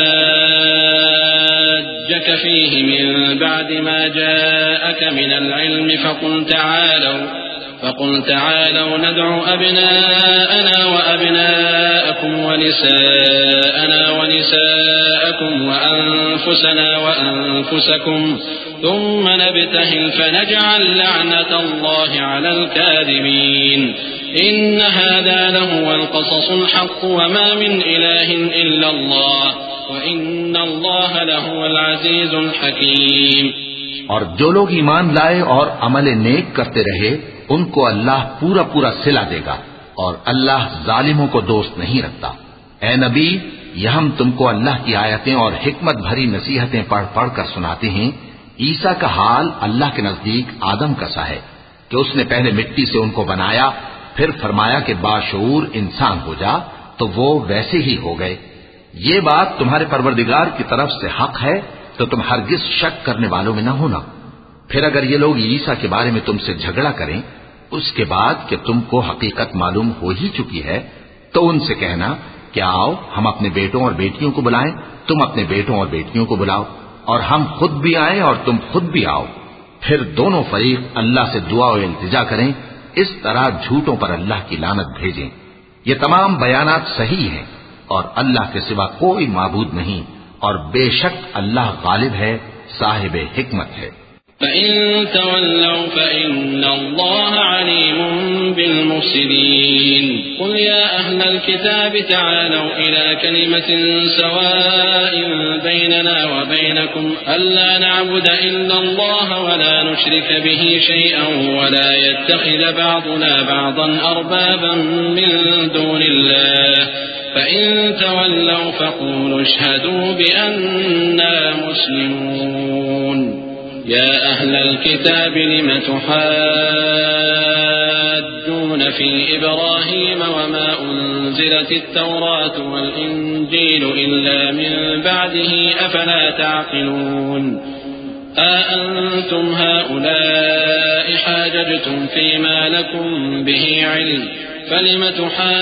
حاجك فيه من بعد ما جاءك من العلم فقل تعالوا ندع أبناءنا وأبناءكم ونساءنا ونساءكم وأنفسنا وأنفسكم ثم نبتهل فنجعل لعنة الله على الكاذبين إن هذا لهو القصص الحق وما من إله إلا الله وإن الله لهو العزيز الحكيم. اور جو لوگ ایمان لائے اور عمل نیک کرتے رہے ان کو اللہ پورا پورا صلہ دے گا اور اللہ ظالموں کو دوست نہیں رکھتا. اے نبی، یہ ہم تم کو اللہ کی آیتیں اور حکمت بھری نصیحتیں پڑھ پڑھ کر سناتے ہیں. عیسیٰ کا حال اللہ کے نزدیک آدم کا سا ہے کہ اس نے پہلے مٹی سے ان کو بنایا، پھر فرمایا کہ باشعور انسان ہو جا، تو وہ ویسے ہی ہو گئے. یہ بات تمہارے پروردگار کی طرف سے حق ہے تو تم ہرگز شک کرنے والوں میں نہ ہونا. پھر اگر یہ لوگ عیسیٰ کے بارے میں تم سے جھگڑا کریں اس کے بعد کہ تم کو حقیقت معلوم ہو ہی چکی ہے، تو ان سے کہنا کہ آؤ ہم اپنے بیٹوں اور بیٹیوں کو بلائیں، تم اپنے بیٹوں اور بیٹیوں کو بلاؤ، اور ہم خود بھی آئیں اور تم خود بھی آؤ. پھر دونوں فریق اللہ سے دعا و التجا کریں، اس طرح جھوٹوں پر اللہ کی لعنت بھیجیں. یہ تمام بیانات صحیح ہیں اور اللہ کے سوا کوئی معبود نہیں، اور بے شک اللہ غالب ہے، صاحب حکمت ہے. فإن تولوا فإن الله عليم بالمفسدين. قل يا أهل الكتاب تعالوا إلى كلمة سواء بيننا وبينكم ألا نعبد إلا الله ولا نشرك به شيئا ولا يتخذ بعضنا بعضا أربابا من دون الله فإن تولوا فقولوا اشهدوا بأننا مسلمون. يا أهل الكتاب لم تحاجون في إبراهيم وما أنزلت التوراة والإنجيل إلا من بعده أفلا تعقلون. أأنتم هؤلاء حاججتم فيما لكم به علم فلم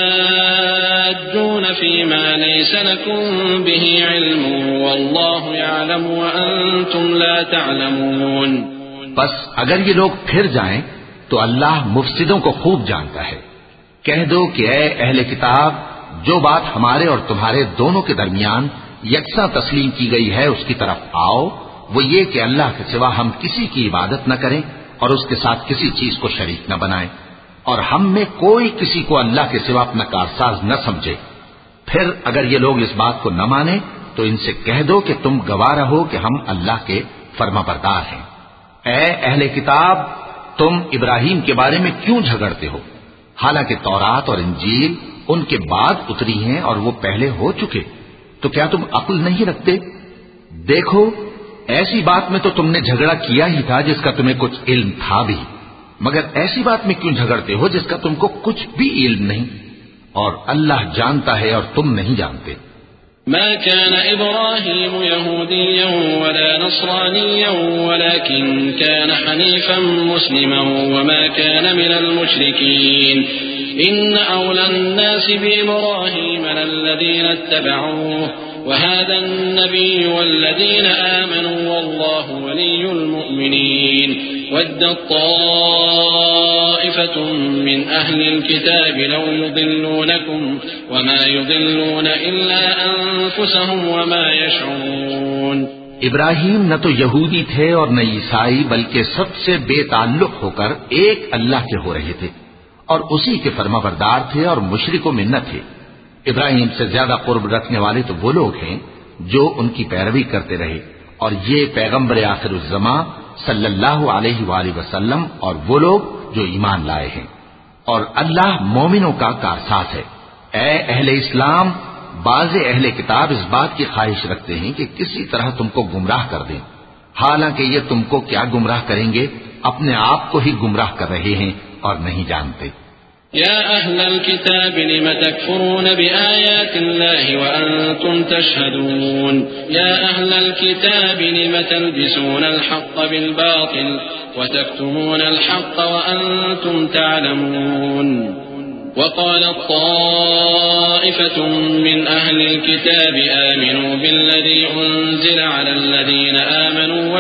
تحاجون فيما ليس لكم به علم والله يعلم وأنتم لا تعلمون. بس اگر یہ لوگ پھر جائیں تو اللہ مفسدوں کو خوب جانتا ہے. کہہ دو کہ اے اہل کتاب، جو بات ہمارے اور تمہارے دونوں کے درمیان یکساں تسلیم کی گئی ہے اس کی طرف آؤ. وہ یہ کہ اللہ کے سوا ہم کسی کی عبادت نہ کریں اور اس کے ساتھ کسی چیز کو شریک نہ بنائیں، اور ہم میں کوئی کسی کو اللہ کے سوا اپنا کارساز نہ سمجھے. پھر اگر یہ لوگ اس بات کو نہ مانیں تو ان سے کہہ دو کہ تم گواہ رہو کہ ہم اللہ کے فرما بردار ہیں. اے اہل کتاب، تم ابراہیم کے بارے میں کیوں جھگڑتے ہو؟ حالانکہ تورات اور انجیل ان کے بعد اتری ہیں اور وہ پہلے ہو چکے. تو کیا تم عقل نہیں رکھتے؟ دیکھو، ایسی بات میں تو تم نے جھگڑا کیا ہی تھا جس کا تمہیں کچھ علم تھا بھی، مگر ایسی بات میں کیوں جھگڑتے ہو جس کا تم کو کچھ بھی علم نہیں؟ اور اللہ جانتا ہے اور تم نہیں جانتے. ما كان إبراهيم يهوديا ولا نصرانيا ولكن كان حنيفا مسلما وما كان من المشركين. إن أولى الناس بإبراهيم للذين اتبعوه وهذا النبي والذين آمنوا والله ولي المؤمنين. ودت طائفة من أهل الكتاب لو يضلونكم وما يضلون إلا أنفسهم وما يشعرون. ابراہیم نہ تو یہودی تھے اور نہ عیسائی، بلکہ سب سے بے تعلق ہو کر ایک اللہ کے ہو رہے تھے اور اسی کے فرما بردار تھے اور مشرکوں میں نہ تھے. ابراہیم سے زیادہ قرب رکھنے والے تو وہ لوگ ہیں جو ان کی پیروی کرتے رہے، اور یہ پیغمبر آخر الزماں صلی اللہ علیہ وآلہ وسلم اور وہ لوگ جو ایمان لائے ہیں. اور اللہ مومنوں کا کارساز ہے. اے اہل اسلام، بعض اہل کتاب اس بات کی خواہش رکھتے ہیں کہ کسی طرح تم کو گمراہ کر دیں، حالانکہ یہ تم کو کیا گمراہ کریں گے، اپنے آپ کو ہی گمراہ کر رہے ہیں اور نہیں جانتے. يا أهل الكتاب لم تكفرون بآيات الله وأنتم تشهدون. يا أهل الكتاب لم تلبسون الحق بالباطل وتكتمون الحق وأنتم تعلمون. وقالت طائفة من أهل الكتاب آمنوا بالذي أنزل على الذين آمنوا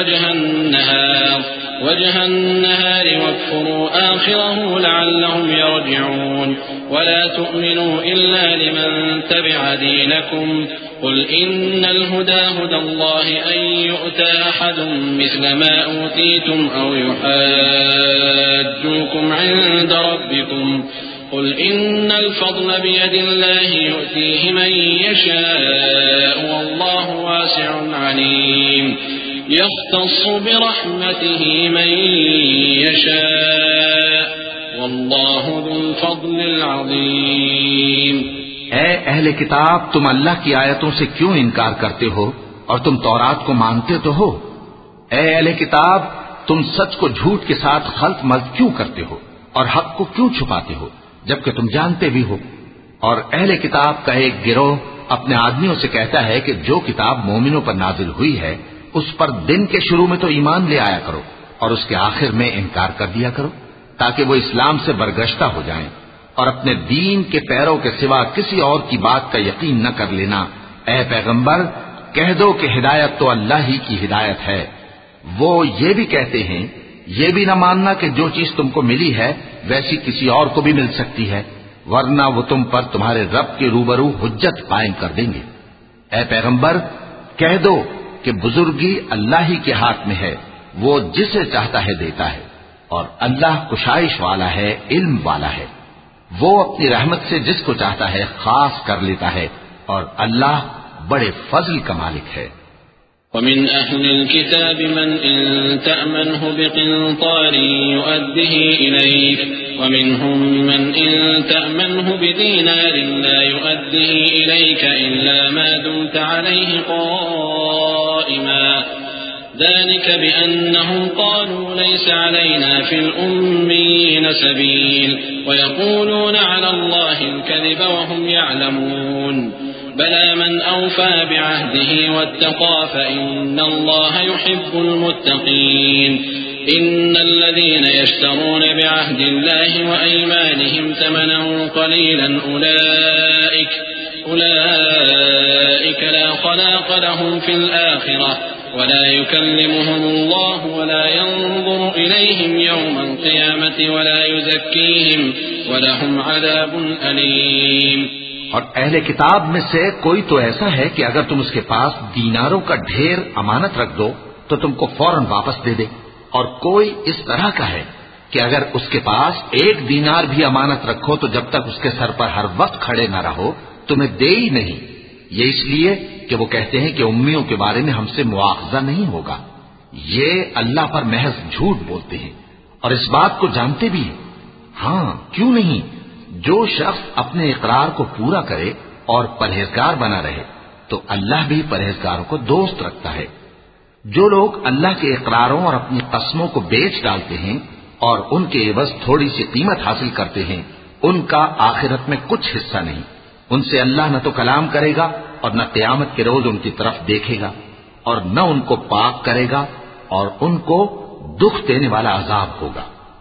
وجه النهار واكفروا آخره لعلهم يرجعون. ولا تؤمنوا إلا لمن تبع دينكم قل إن الهدى هدى الله أن يؤتى أحد مثل ما أوتيتم أو يحاجوكم عند ربكم قل إن الفضل بيد الله يؤتيه من يشاء والله واسع عليم يختص برحمته من يشاء والله ذو الفضل العظيم. اے اہل کتاب، تم اللہ کی آیتوں سے کیوں انکار کرتے ہو اور تم تورات کو مانتے تو ہو؟ اے اہل کتاب، تم سچ کو جھوٹ کے ساتھ خلط ملط کیوں کرتے ہو اور حق کو کیوں چھپاتے ہو جبکہ تم جانتے بھی ہو؟ اور اہل کتاب کا ایک گروہ اپنے آدمیوں سے کہتا ہے کہ جو کتاب مومنوں پر نازل ہوئی ہے اس پر دن کے شروع میں تو ایمان لے آیا کرو اور اس کے آخر میں انکار کر دیا کرو تاکہ وہ اسلام سے برگشتہ ہو جائیں، اور اپنے دین کے پیروں کے سوا کسی اور کی بات کا یقین نہ کر لینا۔ اے پیغمبر، کہہ دو کہ ہدایت تو اللہ ہی کی ہدایت ہے۔ وہ یہ بھی کہتے ہیں، یہ بھی نہ ماننا کہ جو چیز تم کو ملی ہے ویسی کسی اور کو بھی مل سکتی ہے، ورنہ وہ تم پر تمہارے رب کے روبرو حجت قائم کر دیں گے۔ اے پیغمبر، کہہ دو کہ بزرگی اللہ ہی کے ہاتھ میں ہے، وہ جسے چاہتا ہے دیتا ہے، اور اللہ کشائش والا ہے، علم والا ہے۔ وہ اپنی رحمت سے جس کو چاہتا ہے خاص کر لیتا ہے، اور اللہ بڑے فضل کا مالک ہے۔ ومن أهل الكتاب من إن تأمنه بقنطار يؤده إليك ومنهم من إن تأمنه بدينار لا يؤده إليك إلا ما دمت عليه قائما ذلك بأنهم قالوا ليس علينا في الأميين سبيل ويقولون على الله الكذب وهم يعلمون بلى من أوفى بعهده واتقى فإن الله يحب المتقين إن الذين يشترون بعهد الله وأيمانهم ثمنا قليلا أولئك لا خلاق لهم في الآخرة ولا يكلمهم الله ولا ينظر إليهم يوم القيامة ولا يزكيهم ولهم عذاب أليم. اور اہل کتاب میں سے کوئی تو ایسا ہے کہ اگر تم اس کے پاس دیناروں کا ڈھیر امانت رکھ دو تو تم کو فوراً واپس دے دے، اور کوئی اس طرح کا ہے کہ اگر اس کے پاس 1 دینار بھی امانت رکھو تو جب تک اس کے سر پر ہر وقت کھڑے نہ رہو تمہیں دے ہی نہیں۔ یہ اس لیے کہ وہ کہتے ہیں کہ امیوں کے بارے میں ہم سے مواخذہ نہیں ہوگا۔ یہ اللہ پر محض جھوٹ بولتے ہیں اور اس بات کو جانتے بھی ہیں۔ ہاں کیوں نہیں، جو شخص اپنے اقرار کو پورا کرے اور پرہیزگار بنا رہے تو اللہ بھی پرہیزگاروں کو دوست رکھتا ہے۔ جو لوگ اللہ کے اقراروں اور اپنی قسموں کو بیچ ڈالتے ہیں اور ان کے عوض تھوڑی سی قیمت حاصل کرتے ہیں، ان کا آخرت میں کچھ حصہ نہیں۔ ان سے اللہ نہ تو کلام کرے گا اور نہ قیامت کے روز ان کی طرف دیکھے گا، اور نہ ان کو پاک کرے گا، اور ان کو دکھ دینے والا عذاب ہوگا۔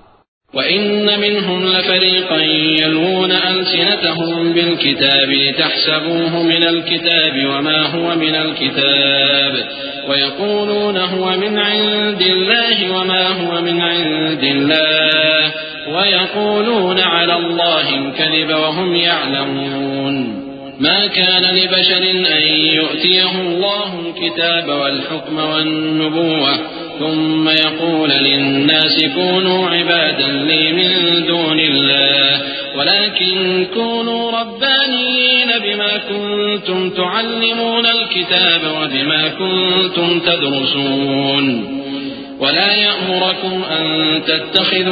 وَإِنَّ مِنْهُمْ لَفَرِيقًا يَلْوُونَ أَلْسِنَتَهُم بِالْكِتَابِ لِتَحْسَبُوهُ مِنَ الْكِتَابِ وَمَا هُوَ مِنَ الْكِتَابِ وَيَقُولُونَ هُوَ مِنْ عِندِ اللَّهِ وَمَا هُوَ مِنْ عِندِ اللَّهِ وَيَقُولُونَ عَلَى اللَّهِ الْكَذِبَ وَهُمْ يَعْلَمُونَ ما كان لبشر أن يؤتيه الله الكتاب والحكم والنبوة ثم يقول للناس كونوا عبادا لي من دون الله ولكن كونوا ربانيين بما كنتم تعلمون الكتاب وبما كنتم تدرسون ولا يأمركم أن تتخذوا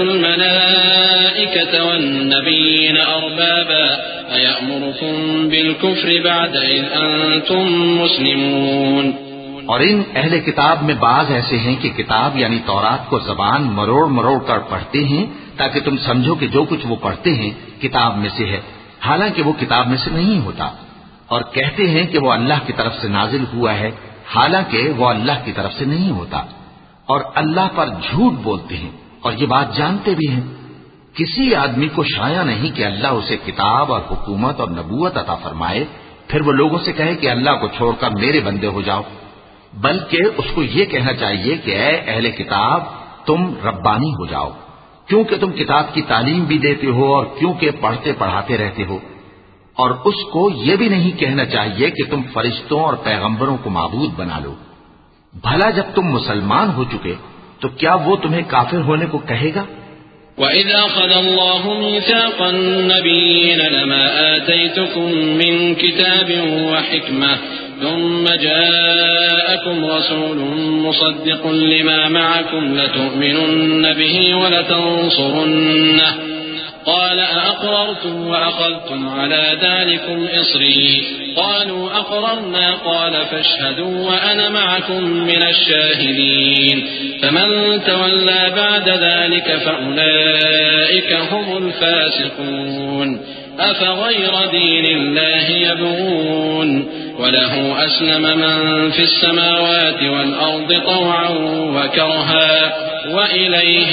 الملائكة والنبيين أربابا أيأمركم بالكفر بعد إذ أنتم مسلمون. اور ان اہل کتاب میں بعض ایسے ہیں کہ کتاب یعنی تورات کو زبان مروڑ مروڑ کر پڑھتے ہیں تاکہ تم سمجھو کہ جو کچھ وہ پڑھتے ہیں کتاب میں سے ہے، حالانکہ وہ کتاب میں سے نہیں ہوتا، اور کہتے ہیں کہ وہ اللہ کی طرف سے نازل ہوا ہے، حالانکہ وہ اللہ کی طرف سے نہیں ہوتا، اور اللہ پر جھوٹ بولتے ہیں اور یہ بات جانتے بھی ہیں۔ کسی آدمی کو شایع نہیں کہ اللہ اسے کتاب اور حکومت اور نبوت عطا فرمائے پھر وہ لوگوں سے کہے کہ اللہ کو چھوڑ کر میرے بندے ہو جاؤ، بلکہ اس کو یہ کہنا چاہیے کہ اے اہل کتاب تم ربانی ہو جاؤ، کیونکہ تم کتاب کی تعلیم بھی دیتے ہو اور کیونکہ پڑھتے پڑھاتے رہتے ہو، اور اس کو یہ بھی نہیں کہنا چاہیے کہ تم فرشتوں اور پیغمبروں کو معبود بنا لو۔ بھلا جب تم مسلمان ہو چکے تو کیا وہ تمہیں کافر ہونے کو کہے گا؟ وَإِذْ أَخَذَ اللَّهُ مِيثَاقَ النَّبِيِّينَ لَمَا آتَيْتُكُم مِّن كِتَابٍ وَحِكْمَةٍ ثُمَّ جَاءَكُمْ رَسُولٌ مُّصَدِّقٌ لِّمَا مَعَكُمْ لَتُؤْمِنُنَّ بِهِ وَلَتَنصُرُنَّهُ قال أأقررتم وأخذتم على ذلكم إصري قالوا أقررنا قال فاشهدوا وأنا معكم من الشاهدين فمن تولى بعد ذلك فأولئك هم الفاسقون أفغير دين الله يبغون وله أسلم من في السماوات والأرض طوعا وكرها وإليه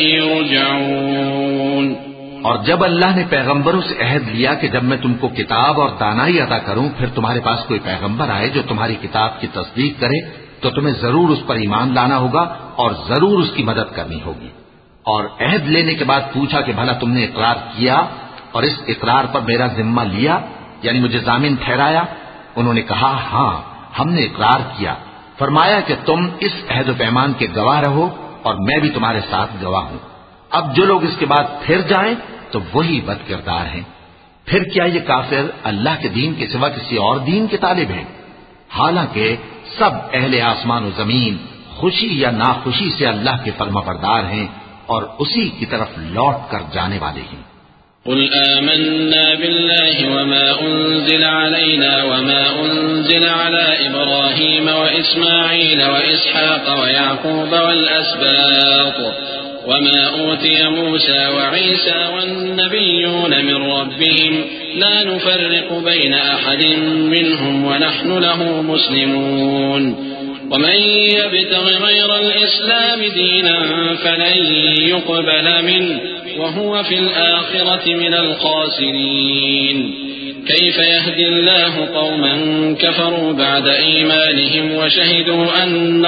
يرجعون. اور جب اللہ نے پیغمبروں سے عہد لیا کہ جب میں تم کو کتاب اور دانائی عطا کروں پھر تمہارے پاس کوئی پیغمبر آئے جو تمہاری کتاب کی تصدیق کرے تو تمہیں ضرور اس پر ایمان لانا ہوگا اور ضرور اس کی مدد کرنی ہوگی. اور عہد لینے کے بعد پوچھا کہ بھلا تم نے اقرار کیا اور اس اقرار پر میرا ذمہ لیا یعنی مجھے ضامن ٹھہرایا؟ انہوں نے کہا ہاں ہم نے اقرار کیا. فرمایا کہ تم اس عہد و پیمان کے گواہ رہو اور میں بھی تمہارے ساتھ گواہ ہوں. اب جو لوگ اس کے بعد پھر جائیں تو وہی بد کردار ہیں. پھر کیا یہ کافر اللہ کے دین کے سوا کسی اور دین کے طالب ہیں؟ حالانکہ سب اہل آسمان و زمین خوشی یا ناخوشی سے اللہ کے فرما بردار ہیں اور اسی کی طرف لوٹ کر جانے والے ہیں. قل آمنا بالله وما أنزل علينا وما أنزل على إبراهيم وإسماعيل وإسحاق ويعقوب والأسباط وما أوتي موسى وعيسى والنبيون من ربهم لا نفرق بين أحد منهم ونحن له مسلمون ومن يبتغ غير الإسلام دينا فلن يقبل منه وهو في الآخرة من الخاسرين. كيف يهدي الله قوما كفروا بعد إيمانهم وشهدوا أن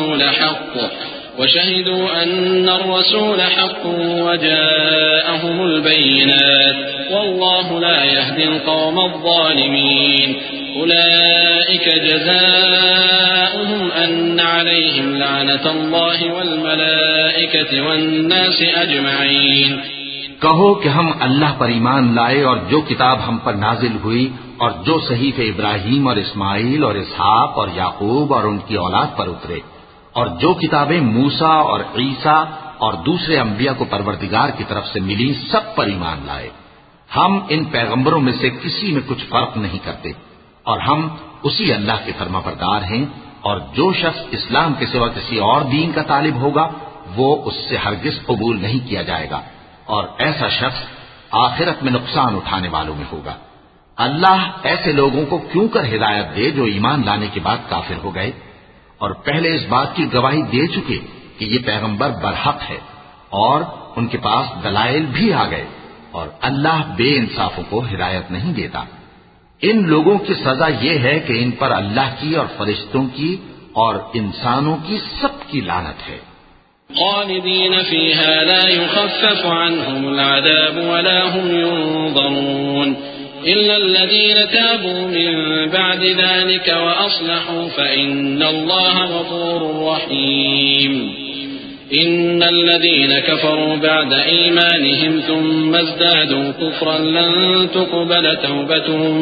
الرسول حق وجاءهم البينات والله لا يهدي القوم الظالمين. أولئك جزاؤهم أن عليهم لعنة الله والملائكة والناس أجمعين. کہو کہ ہم اللہ پر ایمان لائے اور جو کتاب ہم پر نازل ہوئی اور جو صحیفے ابراہیم اور اسماعیل اور اسحاق اور یعقوب اور ان کی اولاد پر اترے اور جو کتابیں موسیٰ اور عیسیٰ اور دوسرے انبیاء کو پروردگار کی طرف سے ملی سب پر ایمان لائے. ہم ان پیغمبروں میں سے کسی میں کچھ فرق نہیں کرتے اور ہم اسی اللہ کے فرما بردار ہیں. اور جو شخص اسلام کے سوا کسی اور دین کا طالب ہوگا وہ اس سے ہرگز قبول نہیں کیا جائے گا اور ایسا شخص آخرت میں نقصان اٹھانے والوں میں ہوگا. اللہ ایسے لوگوں کو کیوں کر ہدایت دے جو ایمان لانے کے بعد کافر ہو گئے اور پہلے اس بات کی گواہی دے چکے کہ یہ پیغمبر برحق ہے اور ان کے پاس دلائل بھی آ گئے اور اللہ بے انصافوں کو ہدایت نہیں دیتا. ان لوگوں کی سزا یہ ہے کہ ان پر اللہ کی اور فرشتوں کی اور انسانوں کی سب کی لعنت ہے. خالدين فيها لا يخفف عنهم العذاب ولا هم ينظرون إلا الذين تابوا من بعد ذلك وأصلحوا فإن الله غفور رحيم. إن الذين كفروا بعد إيمانهم ثم ازدادوا كفرا لن تقبل توبتهم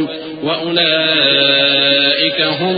وأولئك هم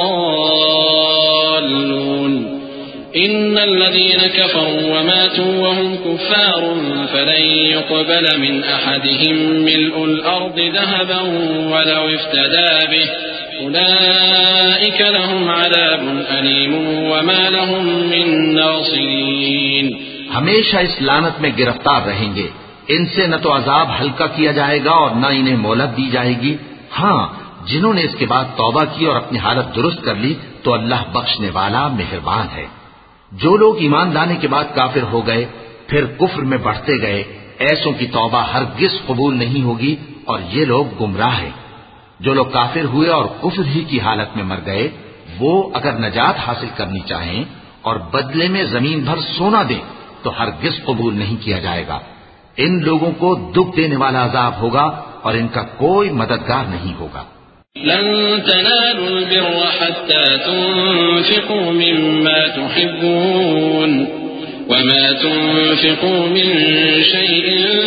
الضالون. إن الذين كفروا وماتوا وهم كفار فلن يقبل من أحدهم ملء الأرض ذهبا ولو افتدى به أولئك لهم عذاب أليم وما لهم من ناصرين. ہمیشہ اس لعنت میں گرفتار رہیں گے. ان سے نہ تو عذاب ہلکا کیا جائے گا اور نہ انہیں مہلت دی جائے گی. ہاں جنہوں نے اس کے بعد توبہ کی اور اپنی حالت درست کر لی تو اللہ بخشنے والا مہربان ہے. جو لوگ ایمان لانے کے بعد کافر ہو گئے پھر کفر میں بڑھتے گئے ایسوں کی توبہ ہرگز قبول نہیں ہوگی اور یہ لوگ گمراہ ہیں. جو لوگ کافر ہوئے اور کفر ہی کی حالت میں مر گئے وہ اگر نجات حاصل کرنی چاہیں اور بدلے میں زمین بھر سونا دیں تو ہرگز قبول نہیں کیا جائے گا. ان لوگوں کو دکھ دینے والا عذاب ہوگا اور ان کا کوئی مددگار نہیں ہوگا. لن تنالوا البر حتى تنفقوا مما تحبون وما تنفقوا من شيء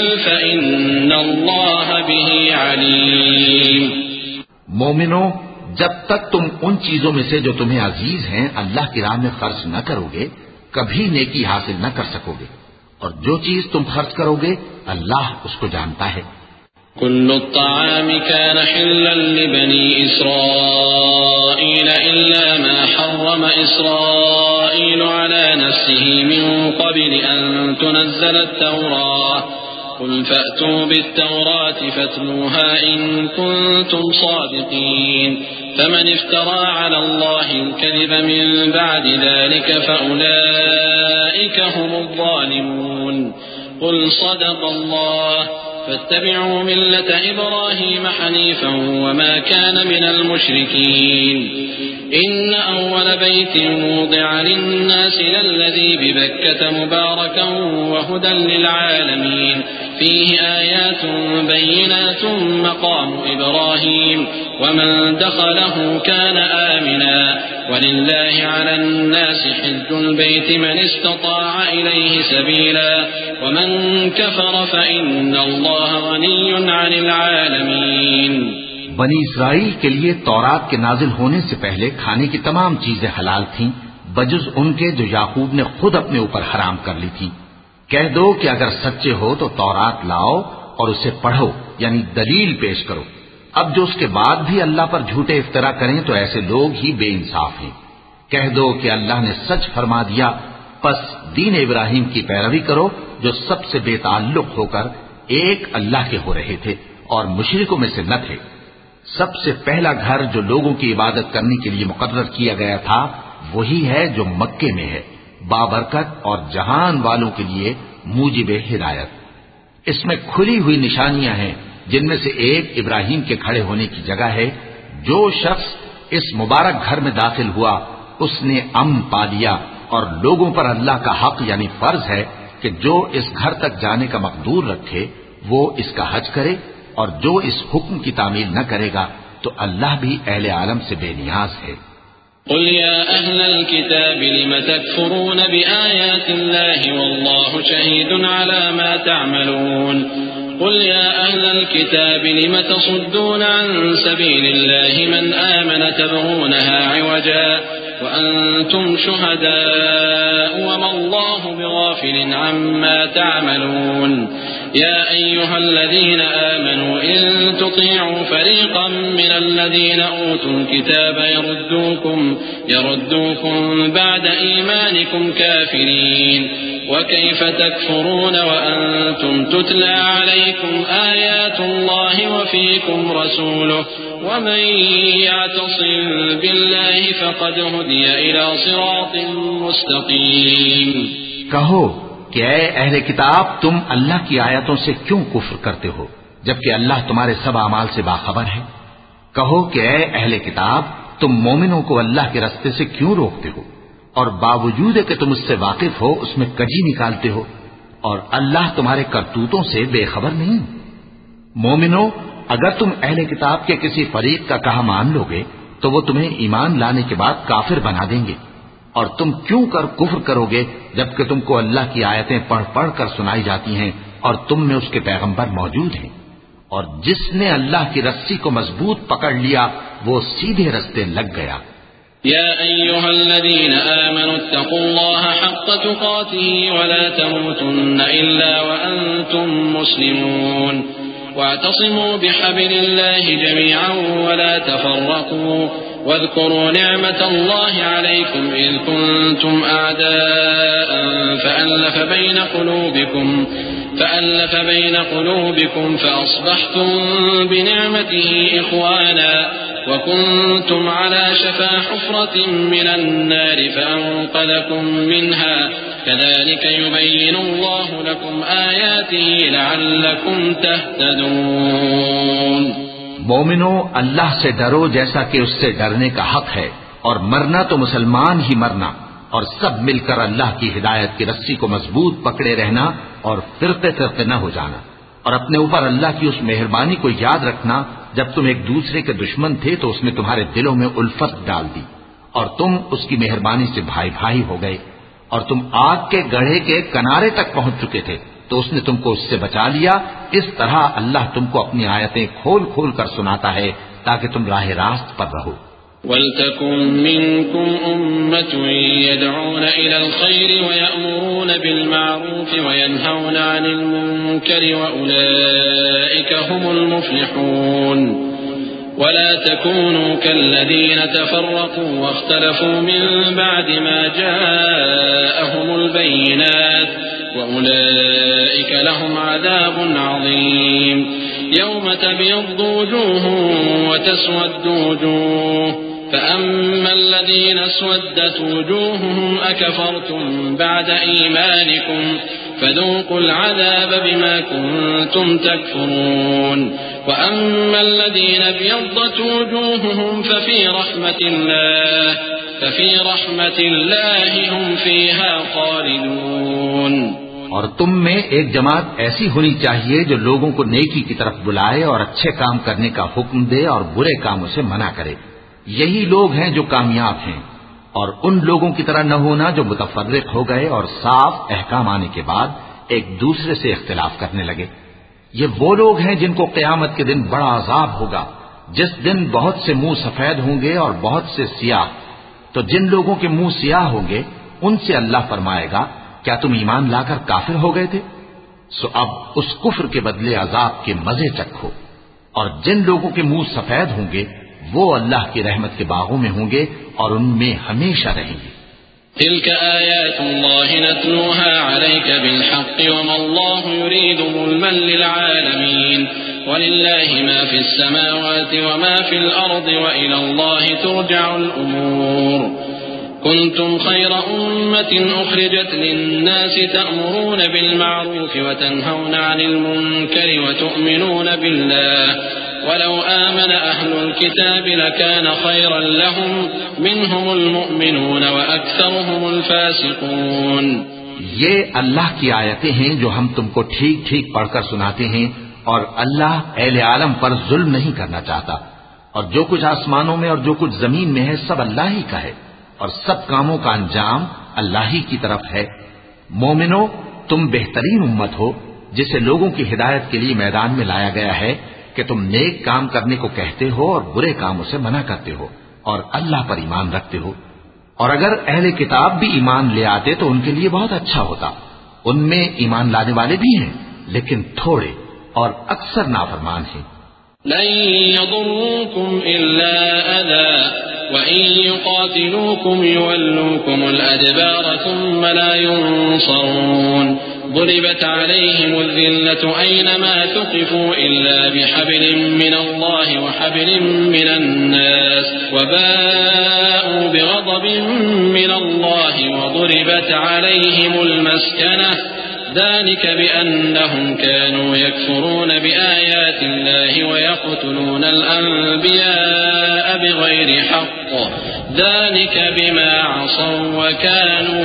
فإن الله به عليم. مومنو، جب تک تم ان چیزوں میں سے جو تمہیں عزیز ہیں اللہ کی راہ میں خرچ نہ کرو گے کبھی نیکی حاصل نہ کر سکو گے، اور جو چیز تم خرچ کرو گے اللہ اس کو جانتا ہے. كل الطعام كان حلا لبني إسرائيل إلا ما حرم إسرائيل على نفسه من قبل أن تنزل التوراة. قل فأتوا بالتوراة فاتلوها إن كنتم صادقين. فمن افترى على الله الكذب من بعد ذلك فأولئك هم الظالمون. قل صدق الله فاتبعوا ملة إبراهيم حنيفا وما كان من المشركين. إن أول بيت وضع للناس للذي ببكة مباركا وهدى للعالمين. فيه آيات بينات مقام إبراهيم ومن دخله كان آمنا. ولله على الناس حج البيت من استطاع إليه سبيلا ومن كفر فإن الله غني عن العالمين. بنی اسرائیل کے لیے تورات کے نازل ہونے سے پہلے کھانے کی تمام چیزیں حلال تھیں بجز ان کے جو یعقوب نے خود اپنے اوپر حرام کر لی تھی. کہہ دو کہ اگر سچے ہو تو تورات لاؤ اور اسے پڑھو، یعنی دلیل پیش کرو. اب جو اس کے بعد بھی اللہ پر جھوٹے افطرا کریں تو ایسے لوگ ہی بے انصاف ہیں. کہہ دو کہ اللہ نے سچ فرما دیا، پس دین ابراہیم کی پیروی کرو جو سب سے بے تعلق ہو کر ایک اللہ کے ہو رہے تھے اور مشرکوں میں سے نہ تھے. سب سے پہلا گھر جو لوگوں کی عبادت کرنے کے لیے مقرر کیا گیا تھا وہی ہے جو مکے میں ہے، بابرکت اور جہان والوں کے لیے موجب ہدایت. اس میں کھلی ہوئی نشانیاں ہیں جن میں سے ایک ابراہیم کے کھڑے ہونے کی جگہ ہے. جو شخص اس مبارک گھر میں داخل ہوا اس نے امن پا لیا، اور لوگوں پر اللہ کا حق یعنی فرض ہے کہ جو اس گھر تک جانے کا مقدور رکھے وہ اس کا حج کرے، اور جو اس حکم کی تعمیل نہ کرے گا تو اللہ بھی اہل عالم سے بے نیاز ہے. قل يا أهل الكتاب لم تكفرون بآيات الله والله شهيد على ما تعملون. قل يا أهل الكتاب لم تصدون عن سبيل الله من آمن تبغونها عوجا وأنتم شهداء وما الله بغافل عما تعملون. يا أيها الذين آمنوا إن تطيعوا فريقا من الذين أوتوا الكتاب يردوكم بعد إيمانكم كافرين. وكيف تكفرون وأنتم تتلى عليكم آيات الله وفيكم رسوله ومن يعتصم بالله فقد هدي إلى صراط مستقيم. کہو کہ اے اہل کتاب تم اللہ کی آیتوں سے کیوں کفر کرتے ہو جبکہ اللہ تمہارے سب اعمال سے باخبر ہے. کہو کہ اے اہل کتاب تم مومنوں کو اللہ کے راستے سے کیوں روکتے ہو اور باوجود کہ تم اس سے واقف ہو اس میں کجی نکالتے ہو، اور اللہ تمہارے کرتوتوں سے بے خبر نہیں. مومنو، اگر تم اہل کتاب کے کسی فریق کا کہا مان لو گے تو وہ تمہیں ایمان لانے کے بعد کافر بنا دیں گے، اور تم کیوں کر کفر کرو گے جبکہ تم کو اللہ کی آیتیں پڑھ پڑھ کر سنائی جاتی ہیں اور تم میں اس کے پیغمبر موجود ہیں. اور جس نے اللہ کی رسی کو مضبوط پکڑ لیا وہ سیدھے رستے لگ گیا. يا أيها الذين آمنوا اتقوا الله حق تقاته ولا تموتن إلا وأنتم مسلمون. واعتصموا بحبل الله جميعا ولا تفرقوا. واذكروا نعمة الله عليكم إذ كنتم أعداء فألف بين قلوبكم فأصبحتم بنعمته إخوانا وكنتم على شفا حفرة من النار فأنقذكم منها. كذلك يبين الله لكم آياته لعلكم تهتدون. مومنو، اللہ سے ڈرو جیسا کہ اس سے ڈرنے کا حق ہے، اور مرنا تو مسلمان ہی مرنا، اور سب مل کر اللہ کی ہدایت کی رسی کو مضبوط پکڑے رہنا اور فرقے فرقے نہ ہو جانا، اور اپنے اوپر اللہ کی اس مہربانی کو یاد رکھنا جب تم ایک دوسرے کے دشمن تھے تو اس نے تمہارے دلوں میں الفت ڈال دی اور تم اس کی مہربانی سے بھائی بھائی ہو گئے. اور تم آگ کے گڑھے کے کنارے تک پہنچ چکے تھے تو اس نے تم کو اس سے بچا لیا. اس طرح اللہ تم کو اپنی آیتیں کھول کھول کر سناتا ہے تاکہ تم راہ راست پر رہو. وَلْتَكُن مِّنكُمْ أُمَّةٌ يَدْعُونَ إِلَى الْخَيْرِ وَيَأْمُرُونَ بِالْمَعْرُوفِ وَيَنْهَوْنَ عَنِ الْمُنكَرِ وَأُولَئِكَ هُمُ الْمُفْلِحُونَ. ولا تكونوا كالذين تفرقوا واختلفوا من بعد ما جاءهم البينات وأولئك لهم عذاب عظيم. يوم تبيض وجوه وتسود وجوه فأما الذين اسودت وجوههم أكفرتم بعد إيمانكم فذوقوا العذاب بما كنتم تكفرون. وأما الذين ابيضت وجوههم ففي رحمة الله هم فيها خالدون. اور تم میں ایک جماعت ایسی ہونی چاہیے جو لوگوں کو نیکی کی طرف بلائے اور اچھے کام کرنے کا حکم دے اور برے کاموں سے منع کرے. یہی لوگ ہیں جو کامیاب ہیں. اور ان لوگوں کی طرح نہ ہونا جو متفرق ہو گئے اور صاف احکام آنے کے بعد ایک دوسرے سے اختلاف کرنے لگے. یہ وہ لوگ ہیں جن کو قیامت کے دن بڑا عذاب ہوگا، جس دن بہت سے منہ سفید ہوں گے اور بہت سے سیاہ. تو جن لوگوں کے منہ سیاہ ہوں گے ان سے اللہ فرمائے گا کیا تم ایمان لا کر کافر ہو گئے تھے؟ سو اب اس کفر کے بدلے عذاب کے مزے چکھو. اور جن لوگوں کے منہ سفید ہوں گے وہ اللہ کی رحمت کے باغوں میں ہوں گے اور ان میں ہمیشہ رہیں گے. تلك آيات الله نتلوها عليك بالحق وما الله يريد ظلما للعالمين ولله ما في السماوات وما في الأرض وإلى الله ترجع الأمور. كنتم خير أمة أخرجت للناس تأمرون بالمعروف وتنهون عن المنكر وتؤمنون بالله ولو آمن أهل الكتاب لكان خيرا لهم منهم المؤمنون وأكثرهم الفاسقون. یہ اللہ کی آیتیں ہیں جو ہم تم کو ٹھیک ٹھیک پڑھ کر سناتے ہیں اور اللہ اہل عالم پر ظلم نہیں کرنا چاہتا. اور جو کچھ آسمانوں میں اور جو کچھ زمین میں ہے سب اللہ ہی کا ہے اور سب کاموں کا انجام اللہ ہی کی طرف ہے. مومنو تم بہترین امت ہو جسے لوگوں کی ہدایت کے لیے میدان میں لایا گیا ہے کہ تم نیک کام کرنے کو کہتے ہو اور برے کاموں سے منع کرتے ہو اور اللہ پر ایمان رکھتے ہو. اور اگر اہل کتاب بھی ایمان لے آتے تو ان کے لیے بہت اچھا ہوتا. ان میں ایمان لانے والے بھی ہیں لیکن تھوڑے اور اکثر نافرمان ہیں. لن يضروكم إلا أذى وإن يقاتلوكم يولوكم الأدبار ثم لا ينصرون. ضربت عليهم الذلة أينما ثقفوا إلا بحبل من الله وحبل من الناس وباءوا بغضب من الله وضربت عليهم المسكنة ذلك بأنهم كانوا يكفرون بآيات الله ويقتلون الأنبياء بغير حق ذلك بما عصوا وكانوا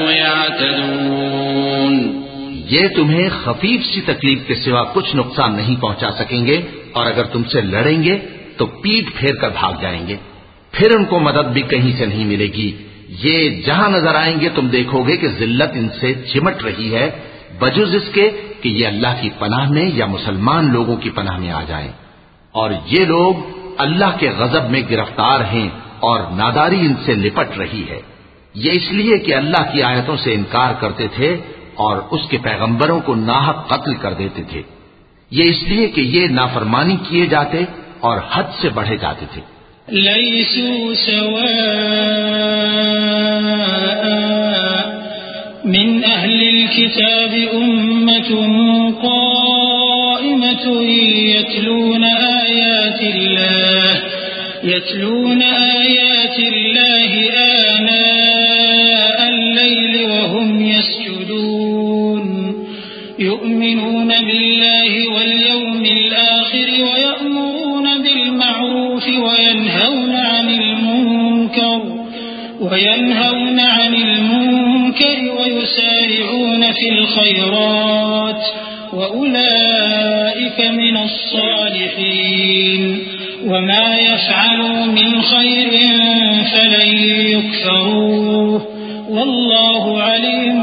يعتدون. یہ تمہیں خفیف سی تکلیف کے سوا کچھ نقصان نہیں پہنچا سکیں گے اور اگر تم سے لڑیں گے تو پیٹ پھیر کر بھاگ جائیں گے. پھر ان کو مدد بھی کہیں سے نہیں ملے گی. یہ جہاں نظر آئیں گے تم دیکھو گے کہ ذلت ان سے چمٹ رہی ہے بجز اس کے کہ یہ اللہ کی پناہ میں یا مسلمان لوگوں کی پناہ میں آ جائیں. اور یہ لوگ اللہ کے غضب میں گرفتار ہیں اور ناداری ان سے لپٹ رہی ہے. یہ اس لیے کہ اللہ کی آیتوں سے انکار کرتے تھے اور اس کے پیغمبروں کو ناحق قتل کر دیتے تھے. یہ اس لیے کہ یہ نافرمانی کیے جاتے اور حد سے بڑھے جاتے تھے. ليسوا سواء من أهل الكتاب أمة قائمة يتلون آيات الله آناء الليل وهم يسجدون يؤمنون بالله واليوم الآخر ويأمرون بالمعروف وينهون عن المنكر ويسارعون في الخيرات وأولئك من الصالحين وما يفعلوا من خير فلن يكفروه والله عليم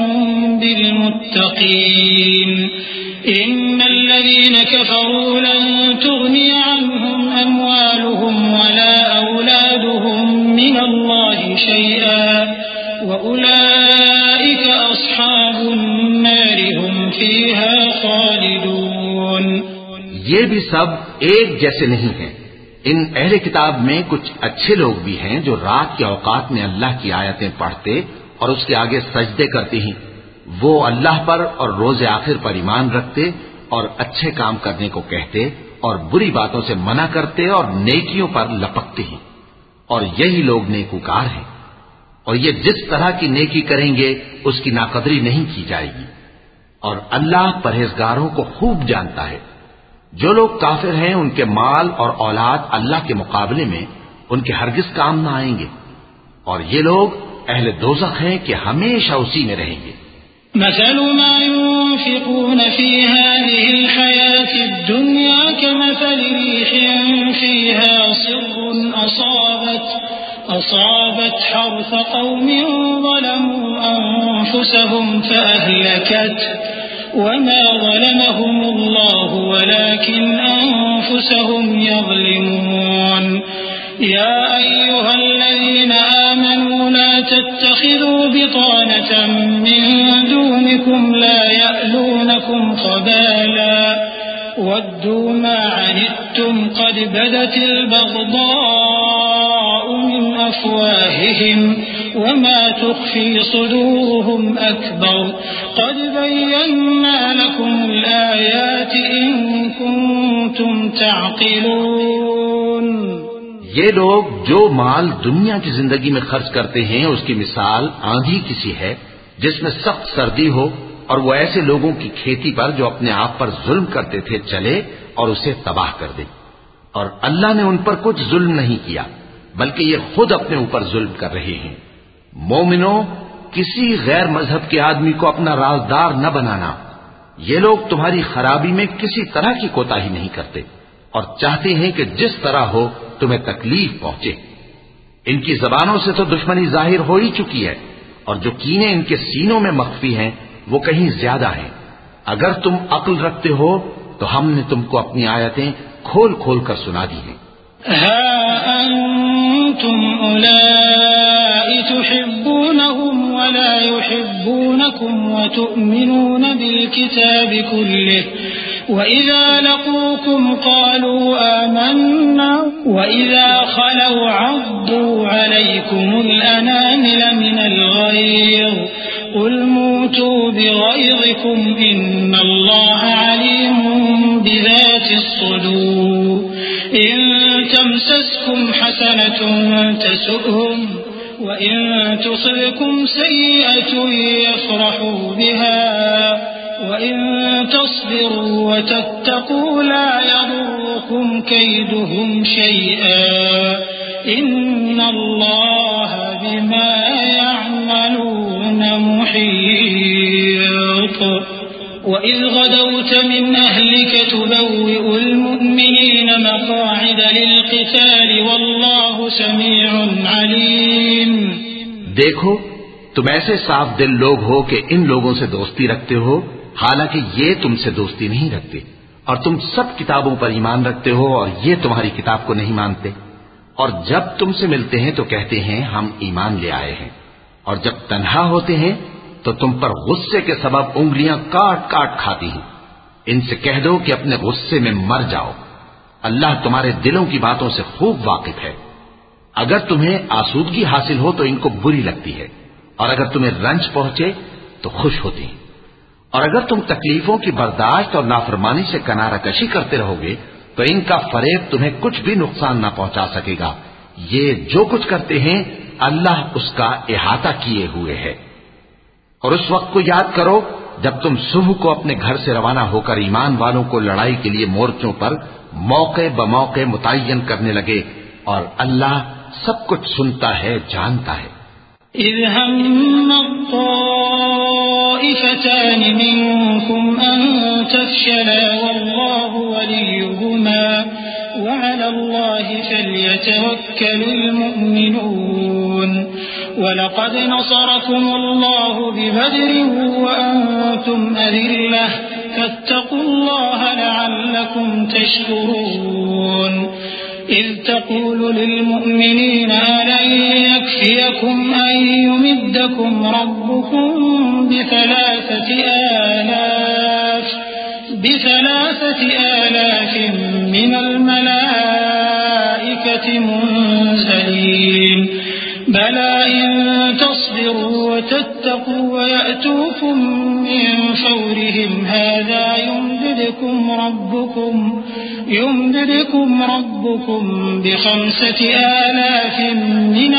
بالمتقين إن الذين كفروا لن تغني عنهم أموالهم ولا أولادهم من الله شيئا وأولئك أصحاب النار هم فيها خالدون. یہ بھی سب ایک جیسے نہیں ہیں. ان اہل کتاب میں کچھ اچھے لوگ بھی ہیں جو رات کے اوقات میں اللہ کی آیتیں پڑھتے اور اس کے آگے سجدے کرتے ہیں. وہ اللہ پر اور روز آخر پر ایمان رکھتے اور اچھے کام کرنے کو کہتے اور بری باتوں سے منع کرتے اور نیکیوں پر لپکتے ہیں. اور یہی لوگ نیکوکار ہیں. اور یہ جس طرح کی نیکی کریں گے اس کی ناقدری نہیں کی جائے گی. اور اللہ پرہیزگاروں کو خوب جانتا ہے. جو لوگ کافر ہیں ان کے مال اور اولاد اللہ کے مقابلے میں ان کے ہرگز کام نہ آئیں گے. اور یہ لوگ اہل دوزخ ہیں کہ ہمیشہ اسی میں رہیں گے. مثل ما ينفقون في هذه الحياة الدنيا كمثل ريح فيها صر أصابت حرث قوم ظلموا أنفسهم فأهلكته وما ظلمهم الله ولكن أنفسهم يظلمون. يا أيها الذين آمنوا لا تتخذوا بطانة من دونكم لا يألونكم خبالا ودوا ما عنتم قد بدت البغضاء من أفواههم وما تخفي صدورهم أكبر قد بينا لكم الآيات إن كنتم تعقلون. یہ لوگ جو مال دنیا کی زندگی میں خرچ کرتے ہیں اس کی مثال آندھی کسی ہے جس میں سخت سردی ہو اور وہ ایسے لوگوں کی کھیتی پر جو اپنے آپ پر ظلم کرتے تھے چلے اور اسے تباہ کر دے. اور اللہ نے ان پر کچھ ظلم نہیں کیا بلکہ یہ خود اپنے اوپر ظلم کر رہے ہیں. مومنوں، کسی غیر مذہب کے آدمی کو اپنا رازدار نہ بنانا. یہ لوگ تمہاری خرابی میں کسی طرح کی کوتاہی نہیں کرتے اور چاہتے ہیں کہ جس طرح ہو تمہیں تکلیف پہنچے. ان کی زبانوں سے تو دشمنی ظاہر ہو ہی چکی ہے اور جو کینے ان کے سینوں میں مخفی ہیں وہ کہیں زیادہ ہیں. اگر تم عقل رکھتے ہو تو ہم نے تم کو اپنی آیتیں کھول کھول کر سنا دی ہیں. ها أنتم أولئك تحبونهم ولا يحبونكم وتؤمنون بالكتاب كله وإذا لقوكم قالوا آمنا وإذا خلوا عضوا عليكم الأنامل من الغيظ قل موتوا بغيظكم إن الله عليم بذات الصدور. إن تمسسكم حسنة تسؤهم وإن تصبكم سيئة يفرحوا بها وإن تصبروا وتتقوا لا يضركم كيدهم شيئا إن الله بما يعملون محيط. وإذ غدوت من أهلك تبوئ المؤمنين مقاعد للقتال والله سميع عليم. دیکھو تم ایسے صاف دل لوگ ہو کہ ان لوگوں سے دوستی رکھتے ہو حالانکہ یہ تم سے دوستی نہیں رکھتے اور تم سب کتابوں پر ایمان رکھتے ہو اور یہ تمہاری کتاب کو نہیں مانتے. اور جب تم سے ملتے ہیں تو کہتے ہیں ہم ایمان لے آئے ہیں اور جب تنہا ہوتے ہیں تو تم پر غصے کے سبب انگلیاں کاٹ کاٹ کھاتی ہیں. ان سے کہہ دو کہ اپنے غصے میں مر جاؤ. اللہ تمہارے دلوں کی باتوں سے خوب واقف ہے. اگر تمہیں آسودگی حاصل ہو تو ان کو بری لگتی ہے اور اگر تمہیں رنج پہنچے تو خوش ہوتی ہیں. اور اگر تم تکلیفوں کی برداشت اور نافرمانی سے کنارہ کشی کرتے رہو گے تو ان کا فریب تمہیں کچھ بھی نقصان نہ پہنچا سکے گا. یہ جو کچھ کرتے ہیں اللہ اس کا احاطہ کیے ہوئے ہے. اور اس وقت کو یاد کرو جب تم صبح کو اپنے گھر سے روانہ ہو کر ایمان والوں کو لڑائی کے لیے مورچوں پر موقع بموقع متعین کرنے لگے اور اللہ سب کچھ سنتا ہے جانتا ہے. إذ هم الطائفتان منكم أن تفشلا والله وليهما وعلى الله فليتوكل المؤمنون. وَلَقَدْ نَصَرَكُمُ اللَّهُ بِبَدْرٍ وَأَنْتُمْ أَذِلَّةٌ فَاتَّقُوا اللَّهَ لَعَلَّكُمْ تَشْكُرُونَ إِذْ تَقُولُ لِلْمُؤْمِنِينَ أَلَنْ يَكْفِيَكُمْ أَنْ يُمِدَّكُمْ رَبُّكُمْ بثلاثة آلاف من الملائكة منزلين بلى إن تصبروا وتتقوا ويأتوكم من فورهم هذا يمددكم ربكم ب5,000 من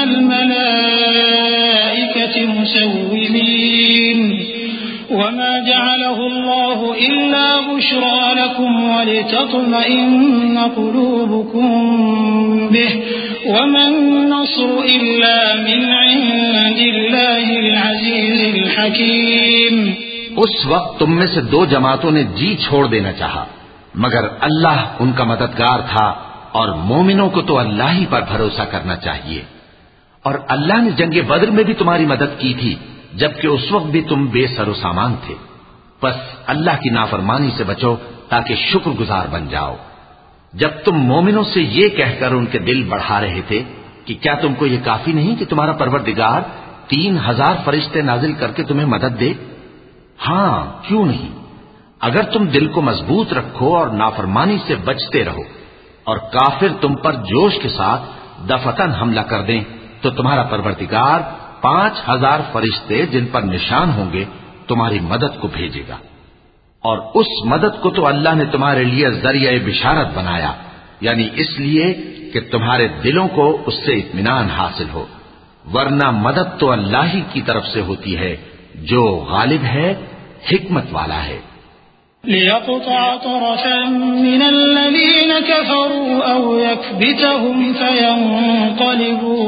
الملائكة مسومين وما جعله الله إلا بشرى لكم ولتطمئن قلوبكم به وما النصر إلا من عند الله العزيز الحكيم. اس وقت تم میں سے 2 جماعتوں نے جی چھوڑ دینا چاہا، مگر اللہ ان کا مددگار تھا، اور مومنوں کو تو اللہ ہی پر بھروسہ کرنا چاہیے. اور اللہ نے جنگ بدر میں بھی تمہاری مدد کی تھی، جبکہ اس وقت بھی تم بے سر و سامان تھے. بس اللہ کی نافرمانی سے بچو تاکہ شکر گزار بن جاؤ. جب تم مومنوں سے یہ کہہ کر ان کے دل بڑھا رہے تھے کہ کیا تم کو یہ کافی نہیں کہ تمہارا پروردگار 3,000 فرشتے نازل کر کے تمہیں مدد دے؟ ہاں، کیوں نہیں؟ اگر تم دل کو مضبوط رکھو اور نافرمانی سے بچتے رہو اور کافر تم پر جوش کے ساتھ دفتن حملہ کر دیں تو تمہارا پروردگار 5,000 فرشتے جن پر نشان ہوں گے تمہاری مدد کو بھیجے گا. اور اس مدد کو تو اللہ نے تمہارے لیے ذریعہ بشارت بنایا، یعنی اس لیے کہ تمہارے دلوں کو اس سے اطمینان حاصل ہو، ورنہ مدد تو اللہ ہی کی طرف سے ہوتی ہے جو غالب ہے، حکمت والا ہے. ليقطع طرفا من الذين كفروا أو يكبتهم فينقلبوا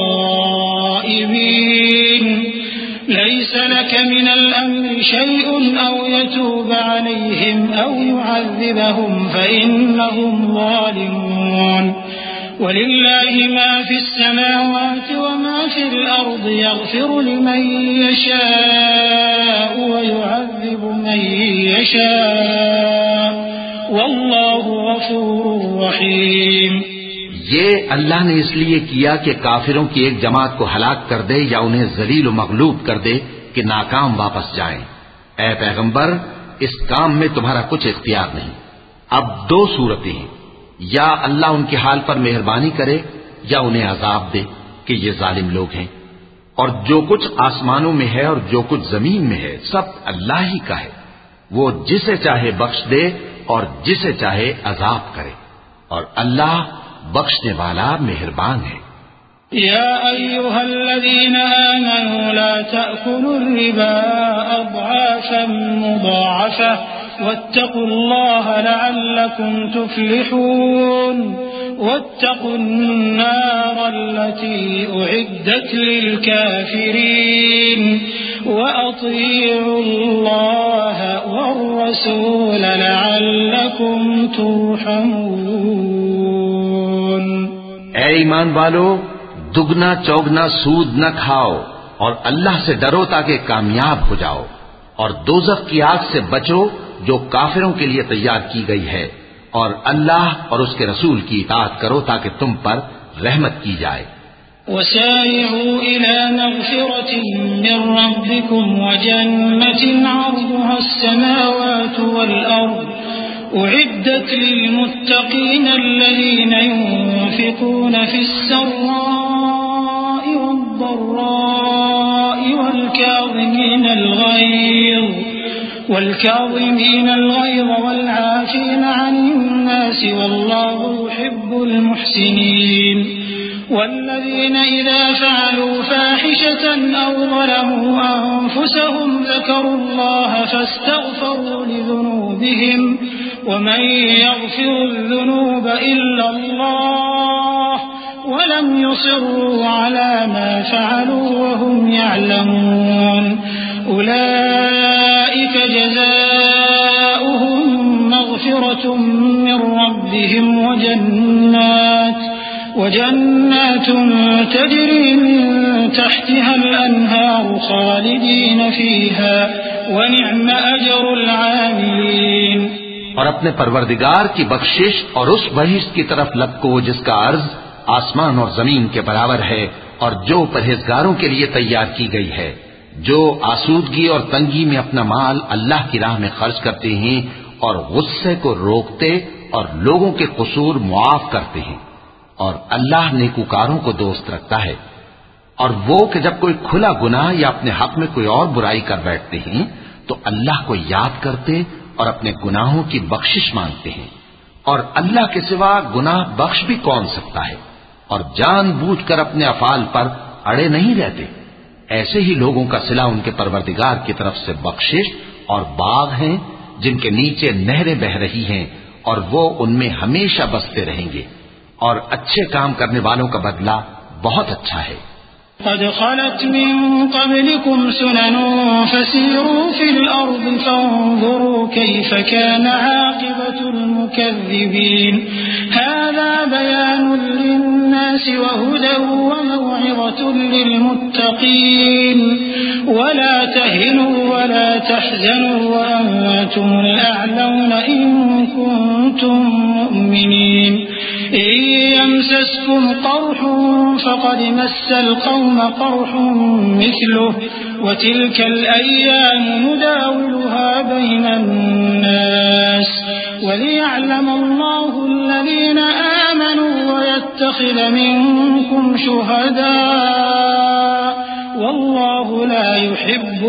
خائبين ليس لك من الأمر شيء أو يتوب عليهم أو يعذبهم فإنهم ظالمون ولله ما في السماوات وما في الأرض يغفر لمن يشاء ويعذب من يشاء والله غفور رحيم. یہ اللہ نے اس لیے کیا کہ کافروں کی ایک جماعت کو ہلاک کر دے یا انہیں ذلیل و مغلوب کر دے کہ ناکام واپس جائیں. اے پیغمبر، اس کام میں تمہارا کچھ اختیار نہیں. اب 2 صورتیں ہیں، یا اللہ ان کے حال پر مہربانی کرے یا انہیں عذاب دے کہ یہ ظالم لوگ ہیں. اور جو کچھ آسمانوں میں ہے اور جو کچھ زمین میں ہے سب اللہ ہی کا ہے. وہ جسے چاہے بخش دے اور جسے چاہے عذاب کرے، اور اللہ بخشنے والا مہربان ہے. يا أيها الذين آمنوا لا تأكلوا الربا أضعافا مضاعفة واتقوا الله لعلكم تفلحون واتقوا النار التي أعدت للكافرين وأطيعوا الله والرسول لعلكم ترحمون. اے ایمان والو، دگنا چوگنا سود نہ کھاؤ اور اللہ سے ڈرو تاکہ کامیاب ہو جاؤ، اور دوزخ کی آگ سے بچو جو کافروں کے لیے تیار کی گئی ہے، اور اللہ اور اس کے رسول کی اطاعت کرو تاکہ تم پر رحمت کی جائے. وسارعوا إلى مغفرة من ربكم وجنة عرضها السماوات والأرض أعدت للمتقين الذين ينفقون في السراء والضراء والكاظمين الغيظ والعافين عن الناس والله يحب المحسنين. والذين إذا فعلوا فاحشة أو ظلموا أنفسهم ذكروا الله فاستغفروا لذنوبهم ومن يغفر الذنوب إلا الله ولم يصروا على ما فعلوا وهم يعلمون أولئك جزاؤهم مغفرة من ربهم وجنات تجري من تحتها الأنهار خالدين فيها ونعم أجر العاملين۔ اور اپنے پروردگار کی بخشش اور اس بہشت کی طرف لپکو جس کا عرض آسمان اور زمین کے برابر ہے اور جو پرہیزگاروں کے لیے تیار کی گئی ہے، جو آسودگی اور تنگی میں اپنا مال اللہ کی راہ میں خرچ کرتے ہیں اور غصے کو روکتے اور لوگوں کے قصور معاف کرتے ہیں، اور اللہ نیکوکاروں کو دوست رکھتا ہے۔ اور وہ کہ جب کوئی کھلا گناہ یا اپنے حق میں کوئی اور برائی کر بیٹھتے ہیں تو اللہ کو یاد کرتے اور اپنے گناہوں کی بخشش مانگتے ہیں، اور اللہ کے سوا گناہ بخش بھی کون سکتا ہے، اور جان بوجھ کر اپنے افعال پر اڑے نہیں رہتے۔ ایسے ہی لوگوں کا صلہ ان کے پروردگار کی طرف سے بخشش اور باغ ہیں جن کے نیچے نہریں بہ رہی ہیں اور وہ ان میں ہمیشہ بستے رہیں گے، اور اچھے کام کرنے والوں کا بدلہ بہت اچھا ہے۔ قد خلت من قبلكم سنن فسيروا في الأرض فانظروا كيف كان عاقبة المكذبين هذا بيان للناس وهدى وموعظة للمتقين ولا تهنوا ولا تحزنوا وأنتم الأعلون إن كنتم مؤمنين إن يمسسكم قرح فقد مس القوم قرح مثله وتلك الأيام نداولها بين الناس وليعلم الله الذين آمنوا ويتخذ منكم شهداء والله لا يحب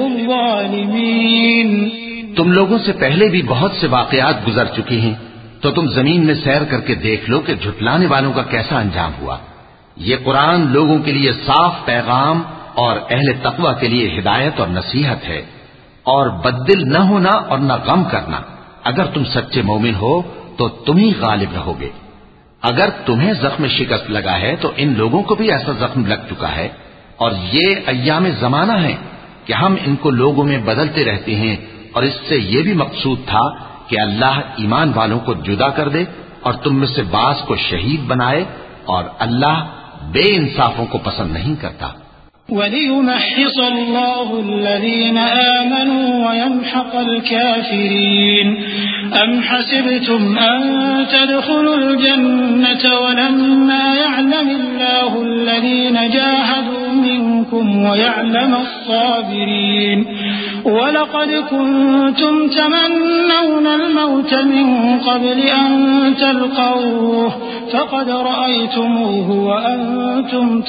الظالمين۔ تم لوگوں سے پہلے بھی بہت سے واقعات گزر چکے ہیں، تو تم زمین میں سیر کر کے دیکھ لو کہ جھٹلانے والوں کا کیسا انجام ہوا۔ یہ قرآن لوگوں کے لیے صاف پیغام اور اہل تقوی کے لیے ہدایت اور نصیحت ہے، اور بددل نہ ہونا اور نہ غم کرنا۔ اگر تم سچے مومن ہو تو تم ہی غالب رہو گے۔ اگر تمہیں زخم شکست لگا ہے تو ان لوگوں کو بھی ایسا زخم لگ چکا ہے، اور یہ ایام زمانہ ہے کہ ہم ان کو لوگوں میں بدلتے رہتے ہیں، اور اس سے یہ بھی مقصود تھا کہ اللہ ایمان والوں کو جدا کر دے اور تم میں سے بعض کو شہید بنائے، اور اللہ بے انصافوں کو پسند نہیں کرتا۔ وَلِيُمَحِّصَ اللَّهُ الَّذِينَ آمَنُوا وَيَمْحَقَ الْكَافِرِينَ أَمْ حَسِبْتُمْ أَن تَدْخُلُوا الْجَنَّةَ وَلَمَّا يَعْلَمِ اللَّهُ الَّذِينَ جَاهَدُوا مِنكُمْ وَيَعْلَمَ الصَّابِرِينَ وَلَقَدْ كُنتُمْ تَمَنَّوْنَ الْمَوْتَ مِن قَبْلِ أَن تَلْقَوْهُ فَقَدْ رَأَيْتُمُوهُ وَأَنتُمْ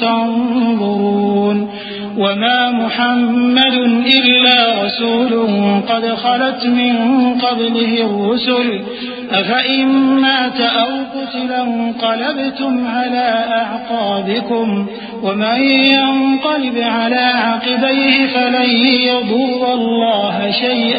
تَنظُرُونَ وَمَا مُحَمَّدٌ إِلَّا رَسُولٌ قَدْ خَلَتْ مِن قَبْلِهِ الرُّسُلُ أَفَإِن مَّاتَ أَوْ قُتِلَ انقَلَبْتُمْ عَلَىٰ أَعْقَابِكُمْ وَمَن يَنقَلِبْ عَلَىٰ عَقِبَيْهِ فَلَن يَضُرَّ اللَّهَ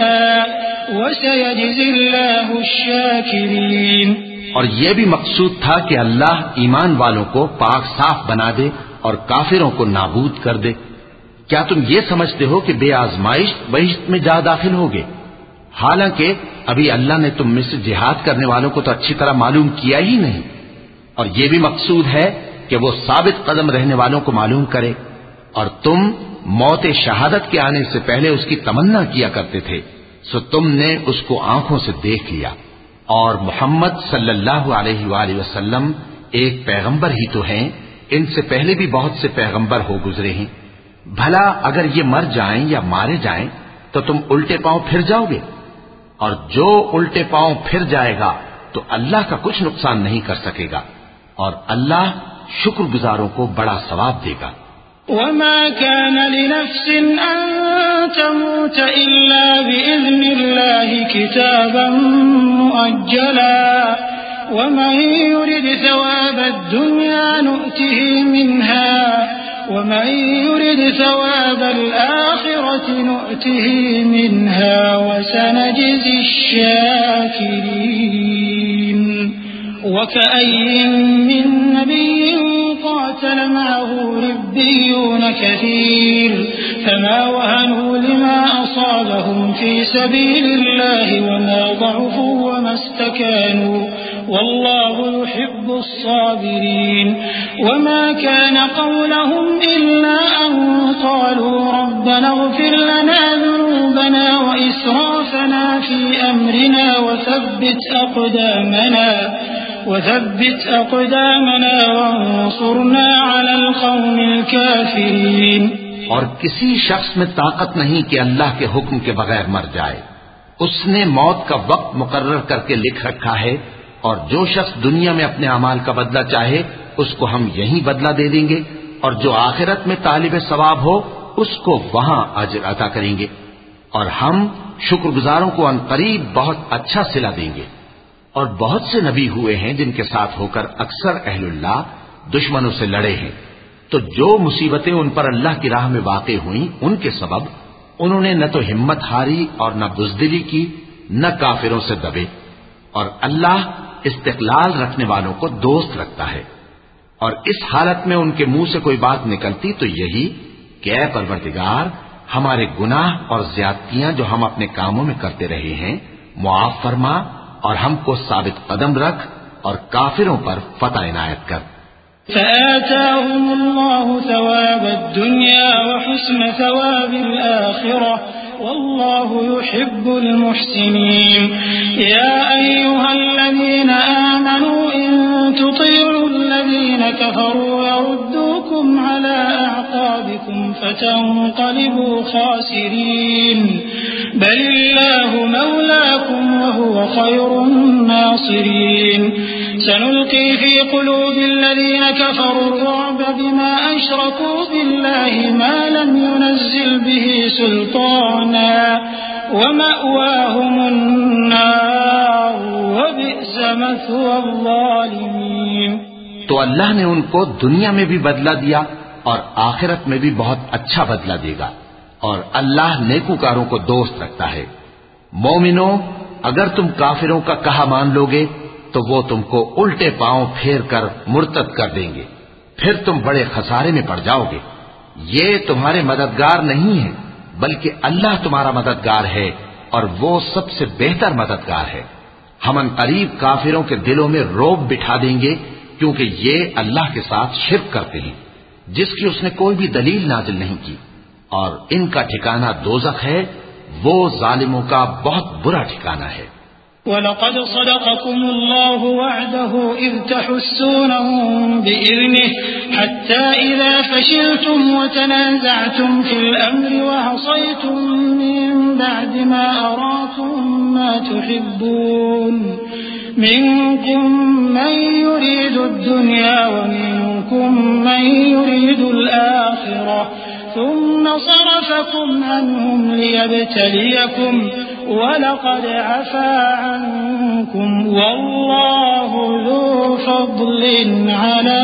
شَيْئًا وَسَيَجْزِي اللَّهُ الشَّاكِرِينَ۔ اور یہ بھی مقصود تھا کہ اللہ ایمان والوں کو پاک صاف بنا دے اور کافروں کو نابود کر دے۔ کیا تم یہ سمجھتے ہو کہ بے آزمائش بہشت میں جا داخل ہوگے؟ حالانکہ ابھی اللہ نے تم میں سے جہاد کرنے والوں کو تو اچھی طرح معلوم کیا ہی نہیں، اور یہ بھی مقصود ہے کہ وہ ثابت قدم رہنے والوں کو معلوم کرے، اور تم موت شہادت کے آنے سے پہلے اس کی تمنا کیا کرتے تھے، سو تم نے اس کو آنکھوں سے دیکھ لیا۔ اور محمد صلی اللہ علیہ وآلہ وسلم ایک پیغمبر ہی تو ہیں، ان سے پہلے بھی بہت سے پیغمبر ہو گزرے ہیں۔ بھلا اگر یہ مر جائیں یا مارے جائیں تو تم الٹے پاؤں پھر جاؤ گے؟ اور جو الٹے پاؤں پھر جائے گا تو اللہ کا کچھ نقصان نہیں کر سکے گا، اور اللہ شکر گزاروں کو بڑا ثواب دے گا۔ وما كان لنفس أن تموت إلا بإذن الله كتابا مؤجلا ومن يرد ثواب الدنيا نؤته منها ومن يرد ثواب الآخرة نؤته منها وسنجزي الشاكرين۔ وكأي من نبي قاتل معه ربيون كثير فما وهنوا لما أصابهم أصابهم في سبيل الله وما ضعفوا وما استكانوا والله يحب الصابرين وما كان قولهم إلا أن قالوا ربنا اغفر لنا ذنوبنا وإسرافنا في أمرنا وثبت أقدامنا وانصرنا على القوم الكافرين. اور کسی شخص میں طاقت نہیں کہ اللہ کے حکم کے بغیر مر جائے. اس نے موت کا وقت مقرر کر کے لکھ رکھا ہے، اور جو شخص دنیا میں اپنے اعمال کا بدلہ چاہے اس کو ہم یہی بدلہ دے دیں گے، اور جو آخرت میں طالب ثواب ہو اس کو وہاں اجر عطا کریں گے، اور ہم شکر گزاروں کو عنقریب بہت اچھا صلہ دیں گے. اور بہت سے نبی ہوئے ہیں جن کے ساتھ ہو کر اکثر اہل اللہ دشمنوں سے لڑے ہیں، تو جو مصیبتیں ان پر اللہ کی راہ میں واقع ہوئیں ان کے سبب انہوں نے نہ تو ہمت ہاری اور نہ بزدلی کی، نہ کافروں سے دبے. اور اللہ استقلال رکھنے والوں کو دوست رکھتا ہے. اور اس حالت میں ان کے منہ سے کوئی بات نکلتی تو یہی کہ اے پروردگار، ہمارے گناہ اور زیادتیاں جو ہم اپنے کاموں میں کرتے رہے ہیں معاف فرما، اور ہم کو ثابت قدم رکھ اور کافروں پر فتح عنایت کر. فآتاهم الله ثواب الدنيا وحسن ثواب الآخرة والله يحب المحسنين. يا أيها الذين آمنوا إن تطيعوا الذين كفروا يردوكم على أعقابكم فتنقلبوا خاسرين بل الله مولاكم وهو خير الناصرين. سنلقي في قلوب الذين كفروا الرعب بما أشركوا بالله ما لم ينزل به سلطانا ومأواهم النار وبئس مثوى الظالمين. تو اللہ نے ان کو دنیا میں بھی بدلہ دیا اور آخرت میں بھی بہت اچھا بدلہ دے گا، اور اللہ نیکوکاروں کو دوست رکھتا ہے. مومنو، اگر تم کافروں کا کہا مان لوگے تو وہ تم کو الٹے پاؤں پھیر کر مرتد کر دیں گے، پھر تم بڑے خسارے میں پڑ جاؤ گے. یہ تمہارے مددگار نہیں ہے بلکہ اللہ تمہارا مددگار ہے، اور وہ سب سے بہتر مددگار ہے. ہم عنقریب کافروں کے دلوں میں رعب بٹھا دیں گے کیونکہ یہ اللہ کے ساتھ شرک کرتے ہیں جس کی اس نے کوئی بھی دلیل نازل نہیں کی، اور ان کا ٹھکانہ دوزخ ہے، وہ ظالموں کا بہت برا ٹھکانہ ہے. وَلَقَدْ صَدَقَكُمُ اللَّهُ وَعْدَهُ إِذْ تَحُسُّونَهُم بِإِذْنِهِ حَتَّى إِذَا فَشِلْتُمْ وَتَنَازَعْتُمْ فِي الْأَمْرِ وَعَصَيْتُم مِّن بَعْدِ مَا أَرَاكُم مَّا تُحِبُّونَ مِنكُم مَّن يُرِيدُ الدُّنْيَا وَمِنكُم مَّن يُرِيدُ الْآخِرَةَ ثم صرفكم عنهم ليبتليكم ولقد عفا عنكم والله ذو فضل على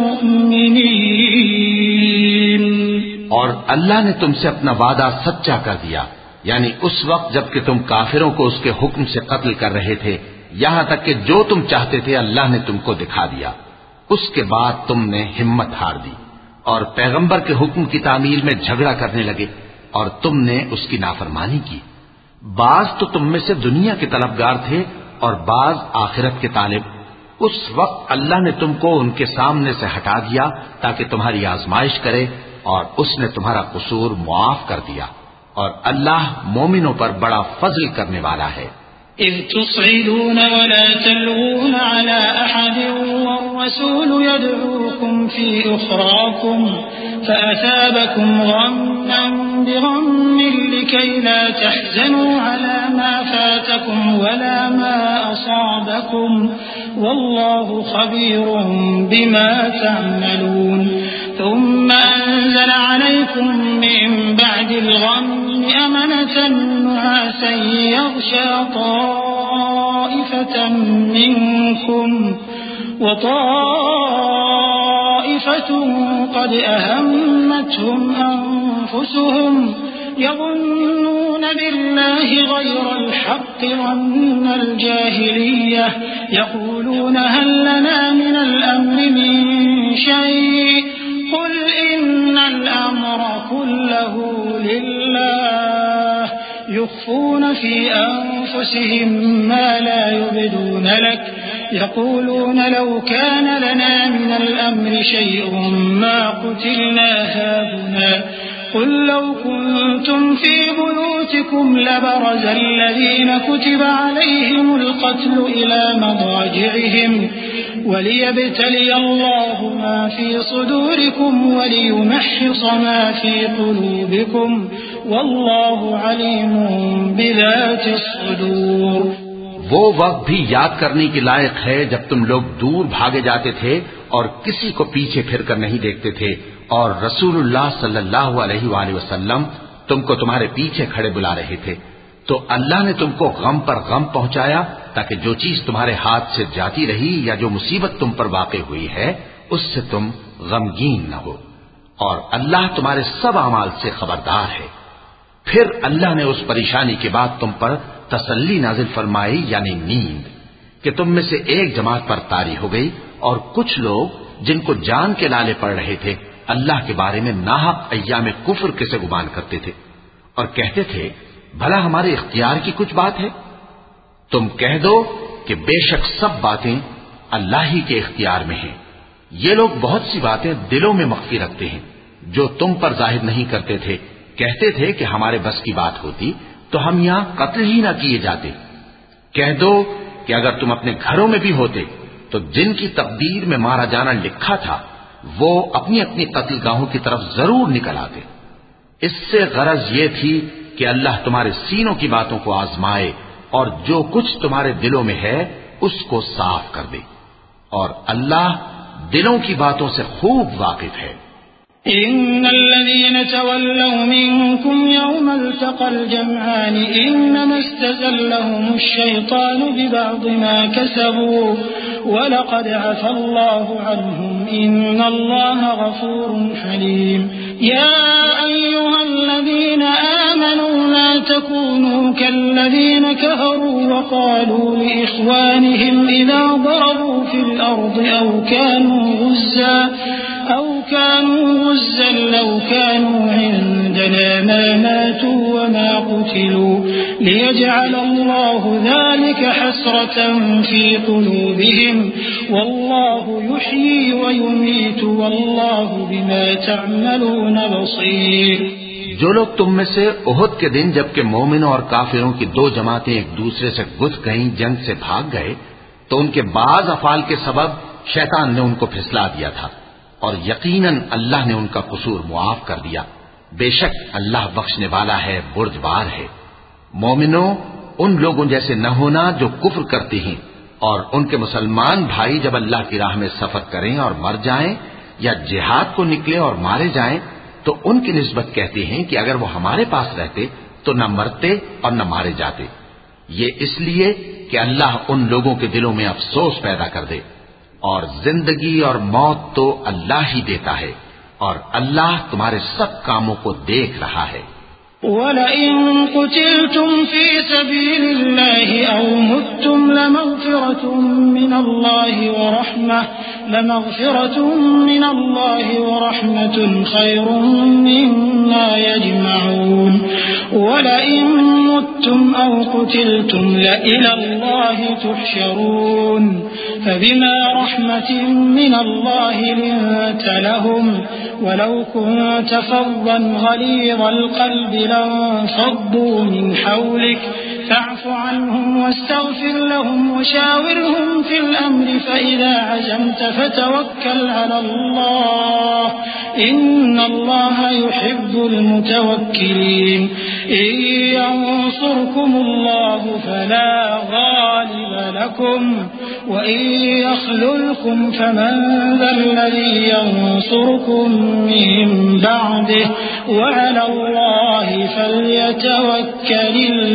المؤمنين. اور اللہ نے تم سے اپنا وعدہ سچا کر دیا، یعنی اس وقت جب کہ تم کافروں کو اس کے حکم سے قتل کر رہے تھے، یہاں تک کہ جو تم چاہتے تھے اللہ نے تم کو دکھا دیا. اس کے بعد تم نے ہمت ہار دی اور پیغمبر کے حکم کی تعمیل میں جھگڑا کرنے لگے، اور تم نے اس کی نافرمانی کی. بعض تو تم میں سے دنیا کے طلبگار تھے اور بعض آخرت کے طالب. اس وقت اللہ نے تم کو ان کے سامنے سے ہٹا دیا تاکہ تمہاری آزمائش کرے، اور اس نے تمہارا قصور معاف کر دیا، اور اللہ مومنوں پر بڑا فضل کرنے والا ہے. إذ تصعدون ولا تلوون على أحد والرسول يدعوكم في أخراكم فأثابكم غما بغم لكي لا تحزنوا على ما فاتكم ولا ما أصابكم والله خبير بما تعملون. ثم أنزل عليكم من بعد الغم أمنة نعاسا يغشى طائفة منكم وطائفة قد أهمتهم أنفسهم يظنون بالله غير الحق ظن الجاهلية يقولون هل لنا من الأمر من شيء قل إن الأمر كله لله يخفون في أنفسهم ما لا يبدون لك يقولون لو كان لنا من الأمر شيء ما قتلنا هاهنا قل لو كنتم في بيوتكم لبرز الذين كتب عليهم القتل إلى مضاجعهم وليبتلي الله ما في صدوركم وليمحص ما في قلوبكم والله عليم بذات الصدور. وہ وقت بھی یاد کرنے کے لائق ہے جب تم لوگ دور بھاگے جاتے تھے اور کسی کو پیچھے پھر کر نہیں دیکھتے تھے اور رسول اللہ صلی اللہ علیہ وآلہ وسلم تم کو تمہارے پیچھے کھڑے بلا رہے تھے تو اللہ نے تم کو غم پر غم پہنچایا تاکہ جو چیز تمہارے ہاتھ سے جاتی رہی یا جو مصیبت تم پر واقع ہوئی ہے اس سے تم غمگین نہ ہو اور اللہ تمہارے سب اعمال سے خبردار ہے. پھر اللہ نے اس پریشانی کے بعد تم پر تسلی نازل فرمائی یعنی نیند کہ تم میں سے ایک جماعت پر طاری ہو گئی اور کچھ لوگ جن کو جان کے لالے پڑ رہے تھے اللہ کے بارے میں ناحق ایام کفر کے سے گمان کرتے تھے اور کہتے تھے بھلا ہمارے اختیار کی کچھ بات ہے. تم کہہ دو کہ بے شک سب باتیں اللہ ہی کے اختیار میں ہیں. یہ لوگ بہت سی باتیں دلوں میں مخفی رکھتے ہیں جو تم پر ظاہر نہیں کرتے تھے. کہتے تھے کہ ہمارے بس کی بات ہوتی تو ہم یہاں قتل ہی نہ کیے جاتے. کہہ دو کہ اگر تم اپنے گھروں میں بھی ہوتے تو جن کی تقدیر میں مارا جانا لکھا تھا وہ اپنی اپنی قتل گاہوں کی طرف ضرور نکل آتے. اس سے غرض یہ تھی کہ اللہ تمہارے سینوں کی باتوں کو آزمائے اور جو کچھ تمہارے دلوں میں ہے اس کو صاف کر دے اور اللہ دلوں کی باتوں سے خوب واقف ہے. إن الذين تولوا منكم يوم التقى الجمعان إنما استزلهم الشيطان ببعض ما كسبوا ولقد عفى الله عنهم إن الله غفور حليم. يا أيها الذين آمنوا لا تكونوا كالذين كفروا وقالوا لإخوانهم إذا ضربوا في الأرض أو كانوا غزا لو كانوا عندنا ما ماتوا وما قتلوا ليجعل الله ذلك حسرة في قلوبهم والله يحيي ويميت والله بما تعملون بصير. جو لوگ تم میں سے احد کے دن جبکہ مومنوں اور کافروں کی دو جماعتیں ایک دوسرے سے گھس گئیں جنگ سے بھاگ گئے تو ان کے بعض افعال کے سبب شیطان نے ان کو پھسلا دیا تھا اور یقیناً اللہ نے ان کا قصور معاف کر دیا. بے شک اللہ بخشنے والا ہے بردبار ہے. مومنوں ان لوگوں جیسے نہ ہونا جو کفر کرتے ہیں اور ان کے مسلمان بھائی جب اللہ کی راہ میں سفر کریں اور مر جائیں یا جہاد کو نکلے اور مارے جائیں تو ان کی نسبت کہتے ہیں کہ اگر وہ ہمارے پاس رہتے تو نہ مرتے اور نہ مارے جاتے. یہ اس لیے کہ اللہ ان لوگوں کے دلوں میں افسوس پیدا کر دے اور زندگی اور موت تو اللہ ہی دیتا ہے اور اللہ تمہارے سب کاموں کو دیکھ رہا ہے. وَلَئِن قُتِلْتُمْ فِي سَبِيلِ اللَّهِ أَوْ مُتُّمْ لَمَغْفِرَةٌ مِّنَ اللَّهِ وَرَحْمَةٌ خَيْرٌ مِّمَّا يَجْمَعُونَ. وَلَئِن مُتُّمْ أَوْ قُتِلْتُمْ لَإِلَى اللَّهِ تُحْشَرُونَ. فبما رحمة من الله لنت لهم ولو كنت فظا غليظ القلب لانفضوا من حولك فاعف عنهم واستغفر لهم وشاورهم في الأمر فإذا عزمت فتوكل على الله إن الله يحب المتوكلين. إن ينصركم الله فلا غالب لكم وإن يخذلكم فمن ذا الذي ينصركم من بعده وعلى الله فليتوكل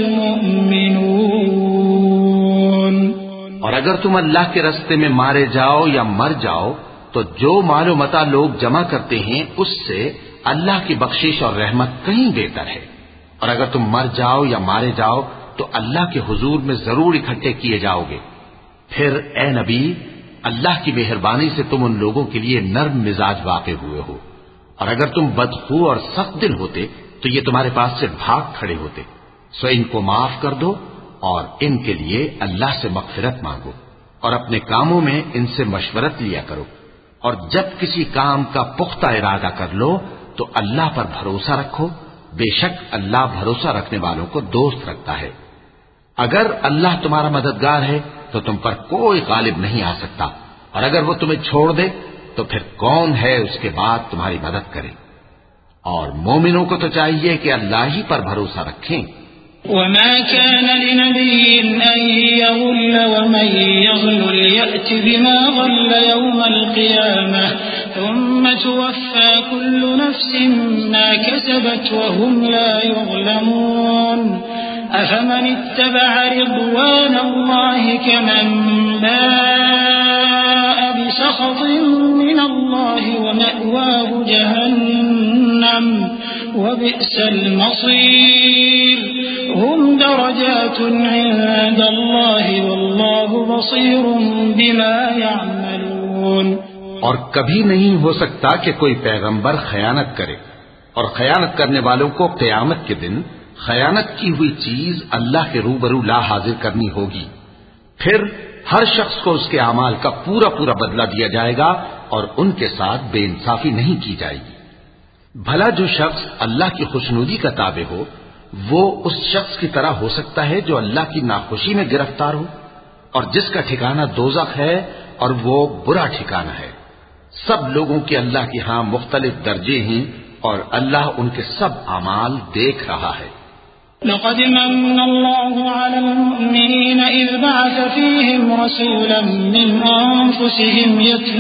المؤمنون. اور اگر تم اللہ کے راستے میں مارے جاؤ یا مر جاؤ تو جو مال و متاع لوگ جمع کرتے ہیں اس سے اللہ کی بخشش اور رحمت کہیں بہتر ہے. اور اگر تم مر جاؤ یا مارے جاؤ تو اللہ کے حضور میں ضرور اکٹھے کیے جاؤ گے. پھر اے نبی اللہ کی مہربانی سے تم ان لوگوں کے لیے نرم مزاج واقع ہوئے ہو اور اگر تم بدخو اور سخت دل ہوتے تو یہ تمہارے پاس سے بھاگ کھڑے ہوتے. سو ان کو معاف کر دو اور ان کے لیے اللہ سے مغفرت مانگو اور اپنے کاموں میں ان سے مشورت لیا کرو، اور جب کسی کام کا پختہ ارادہ کر لو تو اللہ پر بھروسہ رکھو، بے شک اللہ بھروسہ رکھنے والوں کو دوست رکھتا ہے۔ اگر اللہ تمہارا مددگار ہے تو تم پر کوئی غالب نہیں آ سکتا، اور اگر وہ تمہیں چھوڑ دے تو پھر کون ہے اس کے بعد تمہاری مدد کرے۔ اور مومنوں کو تو چاہیے کہ اللہ ہی پر بھروسہ رکھیں۔ وما كان لنبي أن يغل ومن يغل يأت بما غل يوم القيامة ثم توفى كل نفس ما كسبت وهم لا يظلمون أفمن اتبع رضوان الله كمن باء بسخط من الله ومأواه جهنم وبئس المصير هم درجات عند الله والله بصير بما يعملون۔ اور کبھی نہیں ہو سکتا کہ کوئی پیغمبر خیانت کرے، اور خیانت کرنے والوں کو قیامت کے دن خیانت کی ہوئی چیز اللہ کے روبرو لا حاضر کرنی ہوگی، پھر ہر شخص کو اس کے اعمال کا پورا پورا بدلہ دیا جائے گا اور ان کے ساتھ بے انصافی نہیں کی جائے گی۔ بھلا جو شخص اللہ کی خوشنودی کا تابع ہو وہ اس شخص کی طرح ہو سکتا ہے جو اللہ کی ناخوشی میں گرفتار ہو، اور جس کا ٹھکانہ دوزخ ہے اور وہ برا ٹھکانہ ہے۔ سب لوگوں کے اللہ کے ہاں مختلف درجے ہیں اور اللہ ان کے سب اعمال دیکھ رہا ہے۔ لقد من الله على المؤمنين إذ بعث فيهم رسولا من أنفسهم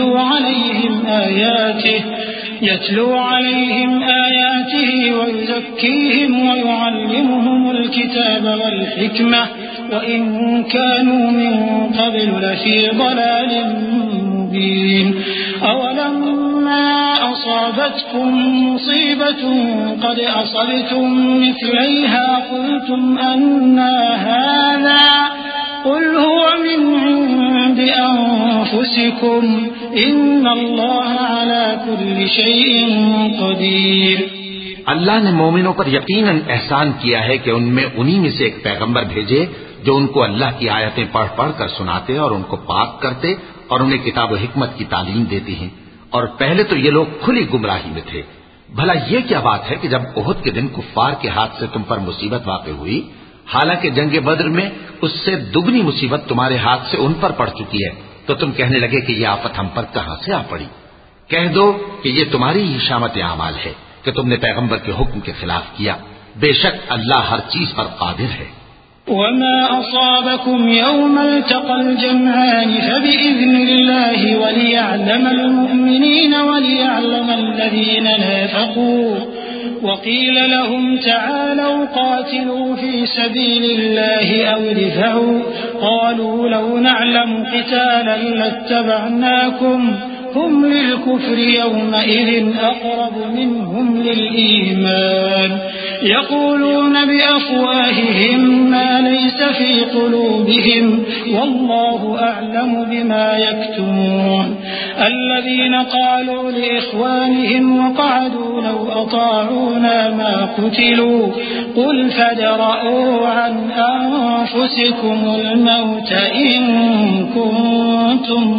يتلو عليهم آياته ويزكيهم ويعلمهم الكتاب والحكمة وإن كانوا من قبل لفي ضلال مبين أولما أصابتكم مصيبة قد أصبتم مثليها قلتم أنى هذا قل هو من عند أنفسكم إن الله على كل شيء قدير۔ اللہ نے مومنوں پر یقیناً احسان کیا ہے کہ ان میں انہی میں سے ایک پیغمبر بھیجے جو ان کو اللہ کی آیتیں پڑھ پڑھ کر سناتے اور ان کو پاک کرتے اور انہیں کتاب و حکمت کی تعلیم دیتے ہیں، اور پہلے تو یہ لوگ کھلی گمراہی میں تھے۔ بھلا یہ کیا بات ہے کہ جب احد کے دن کفار کے ہاتھ سے تم پر مصیبت واقع ہوئی، حالانکہ جنگ بدر میں اس سے دگنی مصیبت تمہارے ہاتھ سے ان پر پڑ چکی ہے، تو تم کہنے لگے کہ یہ آفت ہم پر کہاں سے آ پڑی؟ کہہ دو کہ یہ تمہاری ہی شامت اعمال ہے کہ تم نے پیغمبر کے حکم کے خلاف کیا، بے شک اللہ ہر چیز پر قادر ہے۔ وما أصابكم يوم التقى الجمعان فبإذن الله وليعلم المؤمنين وليعلم الذين نافقوا وقيل لهم تعالوا قاتلوا في سبيل الله أو ادفعوا قالوا لو نعلم قتالا لاتبعناكم هم للكفر يومئذ أقرب منهم للإيمان يقولون بأفواههم ما ليس في قلوبهم والله أعلم بما يكتمون الذين قالوا لإخوانهم وقعدوا لو أطاعونا ما قتلوا قل فادرءوا عن أنفسكم الموت إن كنتم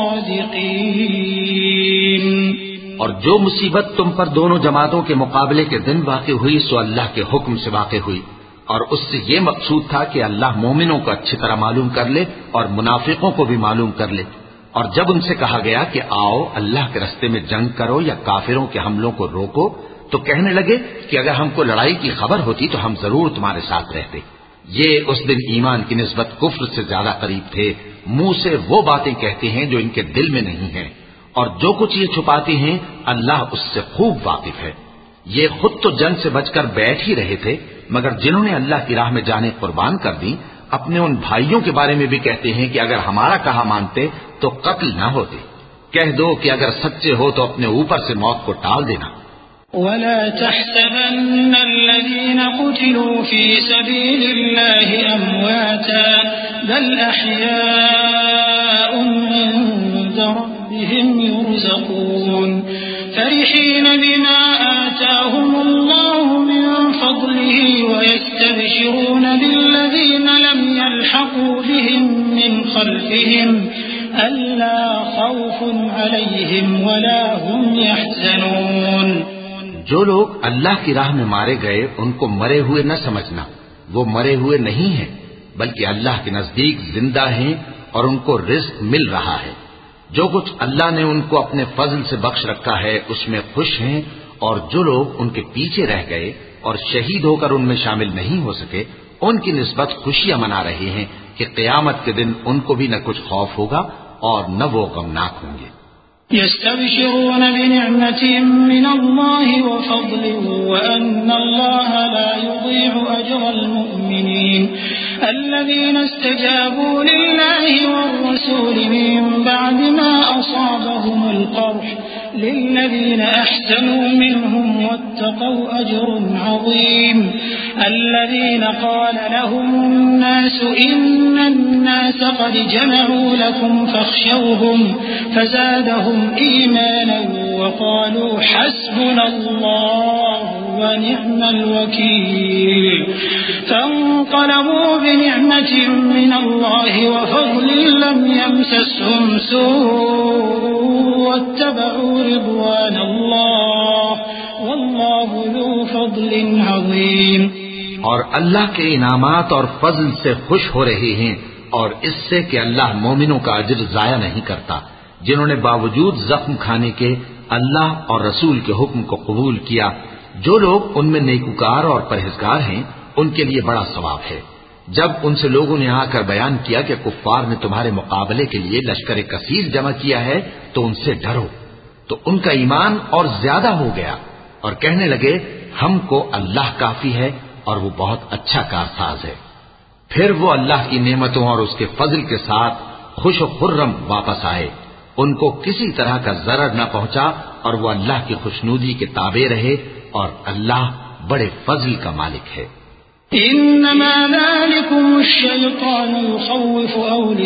صادقين۔ اور جو مصیبت تم پر دونوں جماعتوں کے مقابلے کے دن واقع ہوئی سو اللہ کے حکم سے واقع ہوئی، اور اس سے یہ مقصود تھا کہ اللہ مومنوں کو اچھی طرح معلوم کر لے اور منافقوں کو بھی معلوم کر لے۔ اور جب ان سے کہا گیا کہ آؤ اللہ کے رستے میں جنگ کرو یا کافروں کے حملوں کو روکو، تو کہنے لگے کہ اگر ہم کو لڑائی کی خبر ہوتی تو ہم ضرور تمہارے ساتھ رہتے۔ یہ اس دن ایمان کی نسبت کفر سے زیادہ قریب تھے، منہ سے وہ باتیں کہتے ہیں جو ان کے دل میں نہیں ہیں، اور جو کچھ یہ چھپاتے ہیں اللہ اس سے خوب واقف ہے۔ یہ خود تو جنگ سے بچ کر بیٹھ ہی رہے تھے، مگر جنہوں نے اللہ کی راہ میں جانیں قربان کر دی اپنے ان بھائیوں کے بارے میں بھی کہتے ہیں کہ اگر ہمارا کہا مانتے تو قتل نہ ہوتے۔ کہہ دو کہ اگر سچے ہو تو اپنے اوپر سے موت کو ٹال دینا۔ ولا تحسبن الذين قتلوا في سبيل الله أمواتا بل أحياء عند ربهم يرزقون فرحين بما آتاهم الله من فضله ويستبشرون بالذين لم يلحقوا بهم من خلفهم ألا خوف عليهم ولا هم يحزنون. جو لوگ اللہ کی راہ میں مارے گئے ان کو مرے ہوئے نہ سمجھنا، وہ مرے ہوئے نہیں ہیں بلکہ اللہ کے نزدیک زندہ ہیں اور ان کو رزق مل رہا ہے. جو کچھ اللہ نے ان کو اپنے فضل سے بخش رکھا ہے اس میں خوش ہیں، اور جو لوگ ان کے پیچھے رہ گئے اور شہید ہو کر ان میں شامل نہیں ہو سکے ان کی نسبت خوشیاں منا رہے ہیں کہ قیامت کے دن ان کو بھی نہ کچھ خوف ہوگا اور نہ وہ غمناک ہوں گے. يستبشرون بنعمة من الله وفضل وأن الله لا يضيع أجر المؤمنين الذين استجابوا لله والرسول من بعد ما أصابهم القرح للذين أحسنوا منهم واتقوا أجر عظيم. الذين قال لهم الناس إن الناس قد جمعوا لكم فاخشوهم فزادهم إيمانا وقالوا حسبنا الله ونعم الوكيل. فانقلبوا بنعمة من الله وفضل لم يمسسهم سوء واتبعوا رضوان الله والله ذو فضل عظيم. اور اللہ کے انعامات اور فضل سے خوش ہو رہے ہیں اور اس سے کہ اللہ مومنوں کا اجر ضائع نہیں کرتا جنہوں نے باوجود زخم کھانے کے اللہ اور رسول کے حکم کو قبول کیا. جو لوگ ان میں نیکوکار اور پرہیزگار ہیں ان کے لیے بڑا ثواب ہے. جب ان سے لوگوں نے آ کر بیان کیا کہ کفار نے تمہارے مقابلے کے لیے لشکر کثیر جمع کیا ہے تو ان سے ڈرو، تو ان کا ایمان اور زیادہ ہو گیا اور کہنے لگے ہم کو اللہ کافی ہے اور وہ بہت اچھا کارساز ہے. پھر وہ اللہ کی نعمتوں اور اس کے فضل کے ساتھ خوش و خرم واپس آئے. ان کو کسی طرح کا ضرر نہ پہنچا اور وہ اللہ کی خوشنودی کے تابع رہے اور اللہ بڑے فضل کا مالک ہے. إنما ذلكم الشيطان يخوف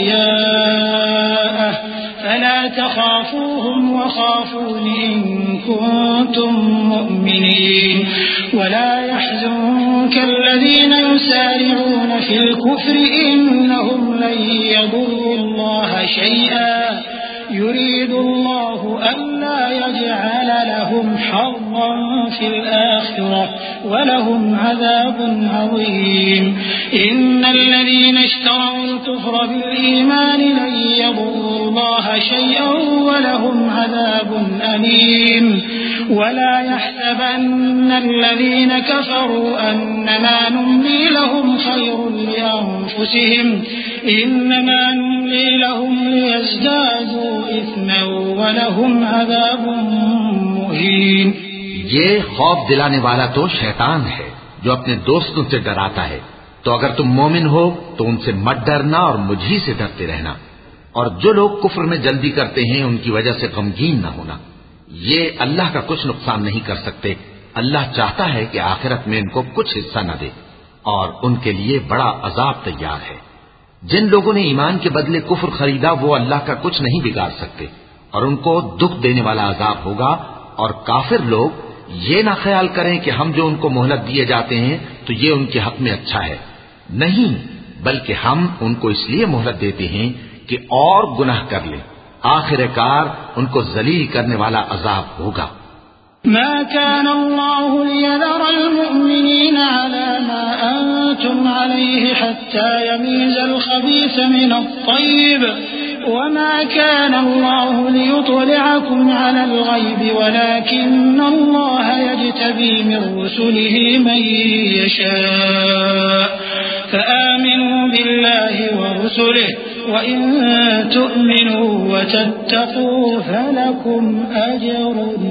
أولياءه فلا تخافوهم وخافون إن كنتم مؤمنين ولا يحزنك الذين يسارعون في الكفر إنهم لن يضروا الله شيئا يريد الله ألا يجعل لهم حظا في الآخرة ولهم عذاب عظيم. إن الذين اشتروا الكفر بالإيمان لن يضروا الله شيئا ولهم عذاب أليم. ولا يحسبن الذين كفروا أنما نملي لهم خير لأنفسهم إنما نملي لهم ليزدادوا إثما ولهم عذاب مهين. یہ خوف دلانے والا تو شیطان ہے جو اپنے دوستوں سے ڈراتا ہے. تو اگر تم مومن ہو تو ان سے مت ڈرنا اور مجھی سے ڈرتے رہنا. اور جو لوگ کفر میں جلدی کرتے ہیں ان کی وجہ سے غمگین نہ ہونا. یہ اللہ کا کچھ نقصان نہیں کر سکتے. اللہ چاہتا ہے کہ آخرت میں ان کو کچھ حصہ نہ دے اور ان کے لیے بڑا عذاب تیار ہے. جن لوگوں نے ایمان کے بدلے کفر خریدا وہ اللہ کا کچھ نہیں بگاڑ سکتے اور ان کو دکھ دینے والا عذاب ہوگا. اور کافر لوگ یہ نہ خیال کریں کہ ہم جو ان کو مہلت دیے جاتے ہیں تو یہ ان کے حق میں اچھا ہے. نہیں، بلکہ ہم ان کو اس لیے مہلت دیتے ہیں کہ اور گناہ کر لیں. آخر کار ان کو ذلیل کرنے والا عذاب ہوگا. ما كان الله ليذر المؤمنين على ما أنتم عليه حتى يميز الخبيث من الطيب وما كان الله ليطلعكم على الغيب ولكن الله يجتبي من رسله من يشاء فآمنوا بالله ورسله وإن تؤمنوا وتتقوا فلكم أجر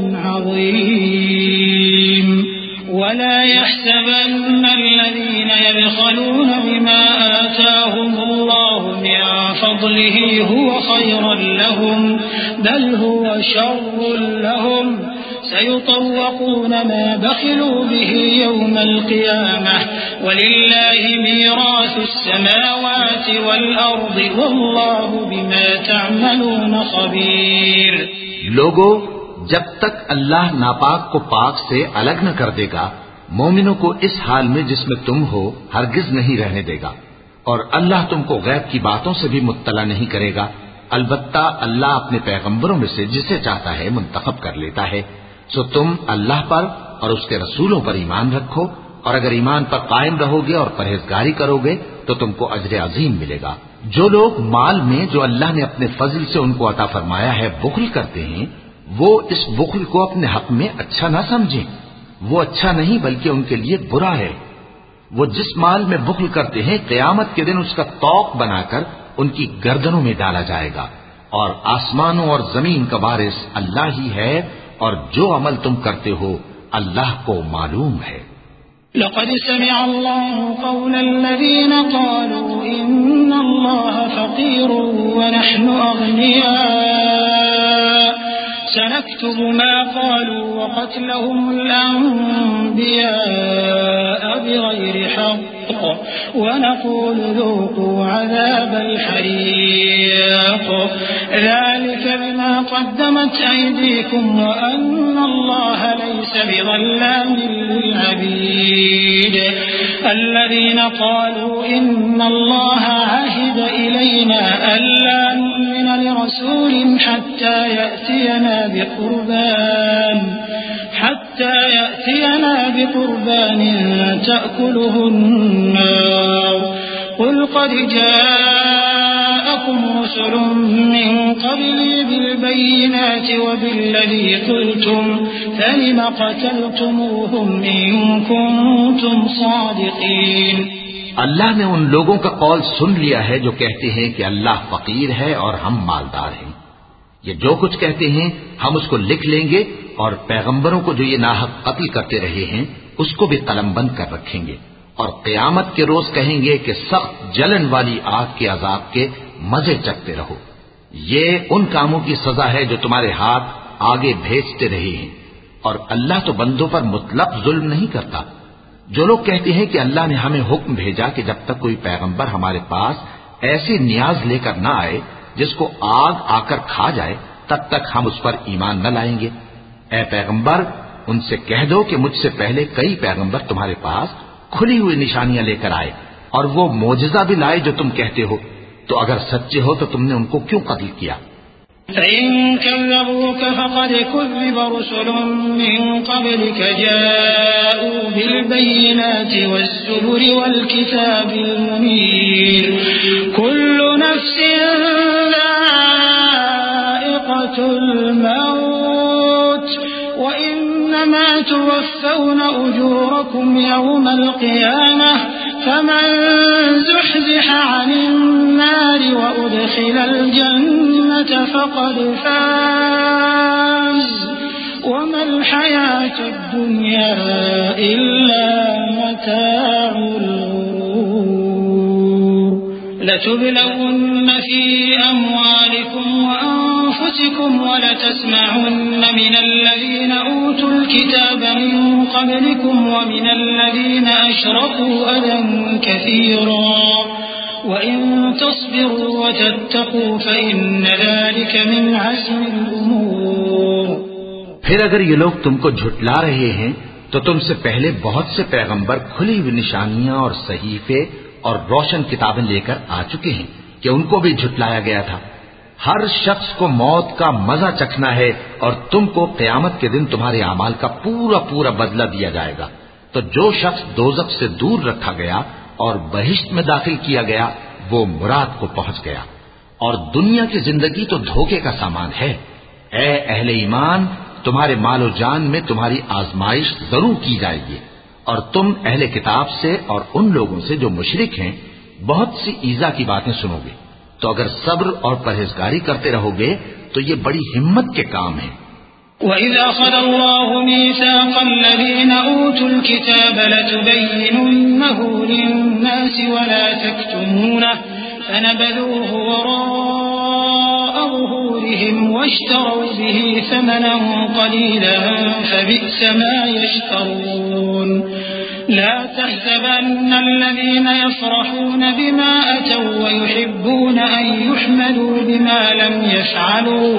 عظيم. ولا يحسبن الذين يبخلون بما آتاهم الله من فضله هو خيرا لهم بل هو شر لهم سيطوقون ما بخلوا به يوم القيامة ولله ميراث السماوات والأرض والله بما تعملون خبير. لوگو جب تک اللہ ناپاک کو پاک سے الگ نہ کر دے گا مومنوں کو اس حال میں جس میں تم ہو ہرگز نہیں رہنے دے گا، اور اللہ تم کو غیب کی باتوں سے بھی مطلع نہیں کرے گا۔ البتہ اللہ اپنے پیغمبروں میں سے جسے چاہتا ہے منتخب کر لیتا ہے۔ سو تم اللہ پر اور اس کے رسولوں پر ایمان رکھو، اور اگر ایمان پر قائم رہو گے اور پرہیزگاری کرو گے تو تم کو اجر عظیم ملے گا۔ جو لوگ مال میں جو اللہ نے اپنے فضل سے ان کو عطا فرمایا ہے بخل کرتے ہیں، وہ اس بخل کو اپنے حق میں اچھا نہ سمجھیں، وہ اچھا نہیں بلکہ ان کے لیے برا ہے۔ وہ جس مال میں بخل کرتے ہیں قیامت کے دن اس کا طوق بنا کر ان کی گردنوں میں ڈالا جائے گا، اور آسمانوں اور زمین کا وارث اللہ ہی ہے، اور جو عمل تم کرتے ہو اللہ کو معلوم ہے۔ لقد سمع الله قول الذين قالوا إن الله فقير ونحن أغنياء سنكتب ما قالوا وقتلهم الأنبياء بغير حق ونقول ذوقوا عذاب الحريق ذلك بما قدمت أيديكم وأن الله ليس بظلام للعبيد الذين قالوا إن الله عهد إلينا ألا نؤمن لرسول حتى يأتينا بقربان تأكله النار قل قد جاءكم رسل من قبلي بالبينات وبالذي قلتم فلم قتلتموهم إن كنتم صادقين۔ اللہ نے ان لوگوں کا قول سن لیا ہے جو کہتے ہیں کہ اللہ فقیر ہے اور ہم مالدار ہیں۔ یہ جو کچھ کہتے ہیں ہم اس کو لکھ لیں گے، اور پیغمبروں کو جو یہ ناحق قتل کرتے رہے ہیں اس کو بھی قلم بند کر رکھیں گے، اور قیامت کے روز کہیں گے کہ سخت جلن والی آگ کے عذاب کے مزے چکتے رہو۔ یہ ان کاموں کی سزا ہے جو تمہارے ہاتھ آگے بھیجتے رہے ہیں، اور اللہ تو بندوں پر مطلق ظلم نہیں کرتا۔ جو لوگ کہتے ہیں کہ اللہ نے ہمیں حکم بھیجا کہ جب تک کوئی پیغمبر ہمارے پاس ایسی نیاز لے کر نہ آئے جس کو آگ آ کر کھا جائے تب تک ہم اس پر ایمان نہ لائیں گے، اے پیغمبر ان سے کہہ دو کہ مجھ سے پہلے کئی پیغمبر تمہارے پاس کھلی ہوئی نشانیاں لے کر آئے اور وہ معجزہ بھی لائے جو تم کہتے ہو، تو اگر سچے ہو تو تم نے ان کو کیوں قتل کیا؟ فإن كذبوك فقد كذب رسل من قبلك جاءوا بالبينات والزبر والكتاب المنير كل نفس ذائقة الموت وإنما توفون أجوركم يوم القيامة فمن زحزح عن النار وأدخل الجنة فقد فاز وما الحياة الدنيا إلا متاع الغرور لتبلون في أموالكم وأنفسكم ولتسمعن من الذين أوتوا الكتاب من قبلكم ومن الذين أشركوا أذى كثيرا وإن تصبروا وتتقوا فإن ذلك من عزم الأمور۔ پھر اگر یہ لوگ تم کو جھٹلا رہے ہیں تو تم سے پہلے بہت سے پیغمبر کھلی ہوئی نشانیاں اور صحیفے اور روشن کتابیں لے کر آ چکے ہیں کہ ان کو بھی جھٹلایا گیا تھا۔ ہر شخص کو موت کا مزہ چکھنا ہے، اور تم کو قیامت کے دن تمہارے اعمال کا پورا پورا بدلہ دیا جائے گا۔ تو جو شخص دوزخ سے دور رکھا گیا اور بہشت میں داخل کیا گیا وہ مراد کو پہنچ گیا، اور دنیا کی زندگی تو دھوکے کا سامان ہے۔ اے اہل ایمان، تمہارے مال و جان میں تمہاری آزمائش ضرور کی جائے گی، اور تم اہل کتاب سے اور ان لوگوں سے جو مشرک ہیں بہت سی ایذا کی باتیں سنو گے، تو اگر صبر اور پرہیزگاری کرتے رہو گے تو یہ بڑی ہمت کے کام ہیں۔ وَإِذْ أَخَذَ اللَّهُ مِيثَاقَ الَّذِينَ أُوتُوا الْكِتَابَ لَتُبَيِّنُنَّهُ لِلنَّاسِ وَلَا تَكْتُمُونَهُ فَنَبَذُوهُ وَرَاءَ ظُهُورِهِمْ وَاشْتَرَوْا بِهِ ثَمَنًا قَلِيلًا فَبِئْسَ مَا يَشْتَرُونَ لا تحسبن الذين يفرحون بما أتوا ويحبون أن يحمدوا بما لم يفعلوا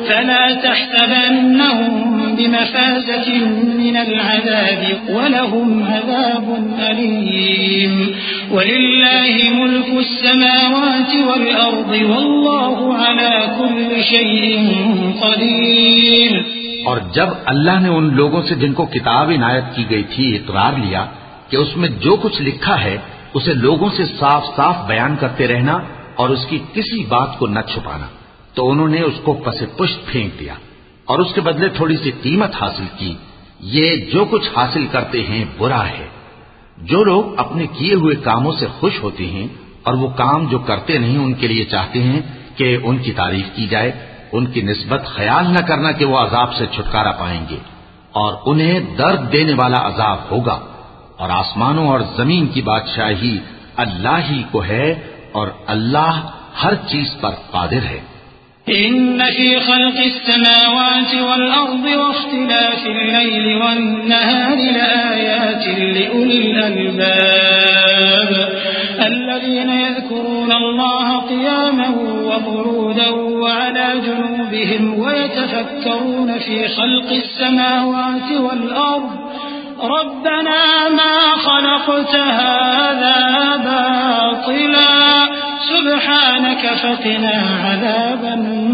فلا تحسبنهم بمفازة من العذاب ولهم عذاب أليم ولله ملك السماوات والأرض والله على كل شيء قدير. اور جب اللہ نے ان لوگوں سے جن کو کتاب عنایت کی گئی تھی اقرار لیا کہ اس میں جو کچھ لکھا ہے اسے لوگوں سے صاف صاف بیان کرتے رہنا اور اس کی کسی بات کو نہ چھپانا، تو انہوں نے اس کو پس پشت پھینک دیا اور اس کے بدلے تھوڑی سی قیمت حاصل کی. یہ جو کچھ حاصل کرتے ہیں برا ہے. جو لوگ اپنے کیے ہوئے کاموں سے خوش ہوتے ہیں اور وہ کام جو کرتے نہیں ان کے لیے چاہتے ہیں کہ ان کی تعریف کی جائے، ان کی نسبت خیال نہ کرنا کہ وہ عذاب سے چھٹکارا پائیں گے اور انہیں درد دینے والا عذاب ہوگا. اور آسمانوں اور زمین کی بادشاہی اللہ ہی کو ہے اور اللہ ہر چیز پر قادر ہے. إن في خلق السماوات والأرض واختلاف الليل والنهار لآيات لأولي الألباب الذين يذكرون الله قياما وقعودا وعلى جنوبهم ويتفكرون في خلق السماوات والأرض ربنا ما خلقت هذا باطلا سبحانك فقنا عذاب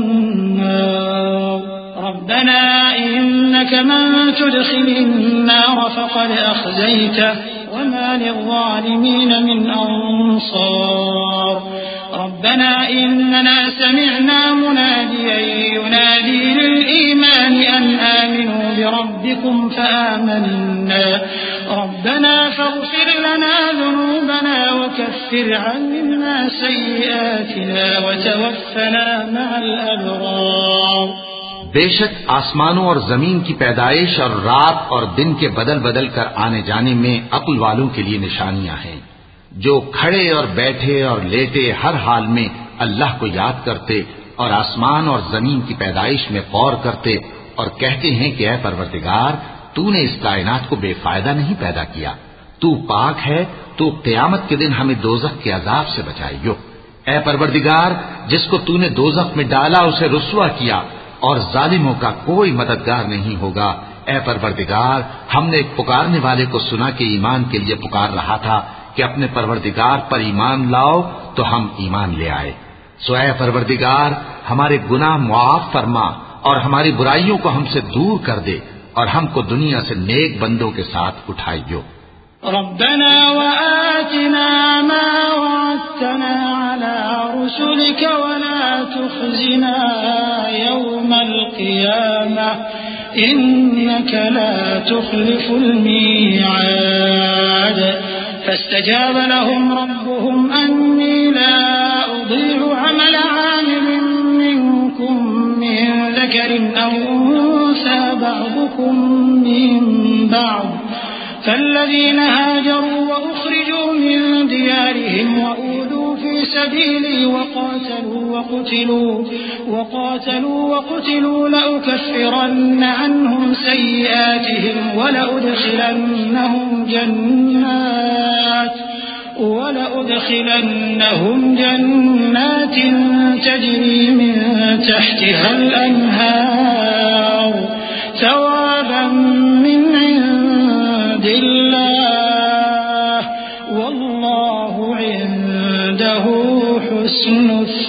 النار ربنا إنك من تدخل النار فقد أخزيته وما للظالمين من أنصار ربنا إننا سمعنا مناديا ينادي للإيمان أن آمنوا بربكم فآمنا ربنا فاغفر لنا ذنوبنا وكفر عنا سيئاتنا وتوفنا مع الأبرار. بے شک آسمانوں اور زمین کی پیدائش اور رات اور دن کے بدل بدل کر آنے جانے میں عقل والوں کے لیے نشانیاں ہیں، جو کھڑے اور بیٹھے اور لیٹے ہر حال میں اللہ کو یاد کرتے اور آسمان اور زمین کی پیدائش میں غور کرتے اور کہتے ہیں کہ اے پروردگار تو نے اس کائنات کو بے فائدہ نہیں پیدا کیا، تو پاک ہے، تو قیامت کے دن ہمیں دوزخ کے عذاب سے بچائیو. اے پروردگار جس کو تو نے دوزخ میں ڈالا اسے رسوا کیا اور ظالموں کا کوئی مددگار نہیں ہوگا. اے پروردگار ہم نے ایک پکارنے والے کو سنا کہ ایمان کے لیے پکار رہا تھا کہ اپنے پروردگار پر ایمان لاؤ تو ہم ایمان لے آئے. سو اے پروردگار ہمارے گناہ معاف فرما اور ہماری برائیوں کو ہم سے دور کر دے اور ہم کو دنیا سے نیک بندوں کے ساتھ اٹھائیو. ربنا وآتنا ما وعدتنا على رسلك ولا تخزنا يوم القيامة إنك لا تخلف الميعاد. فاستجاب لهم ربهم أني لا أضيع عمل عامل منكم من ذكر أو أنثى بعضكم من بعض فالذين هاجروا وأخرجوا من ديارهم وأوذوا في سبيلي وقاتلوا وقتلوا لأكفرن عنهم سيئاتهم ولأدخلنهم جنات تجري من تحتها الأنهار ثوابا من عند الله والله عنده حسن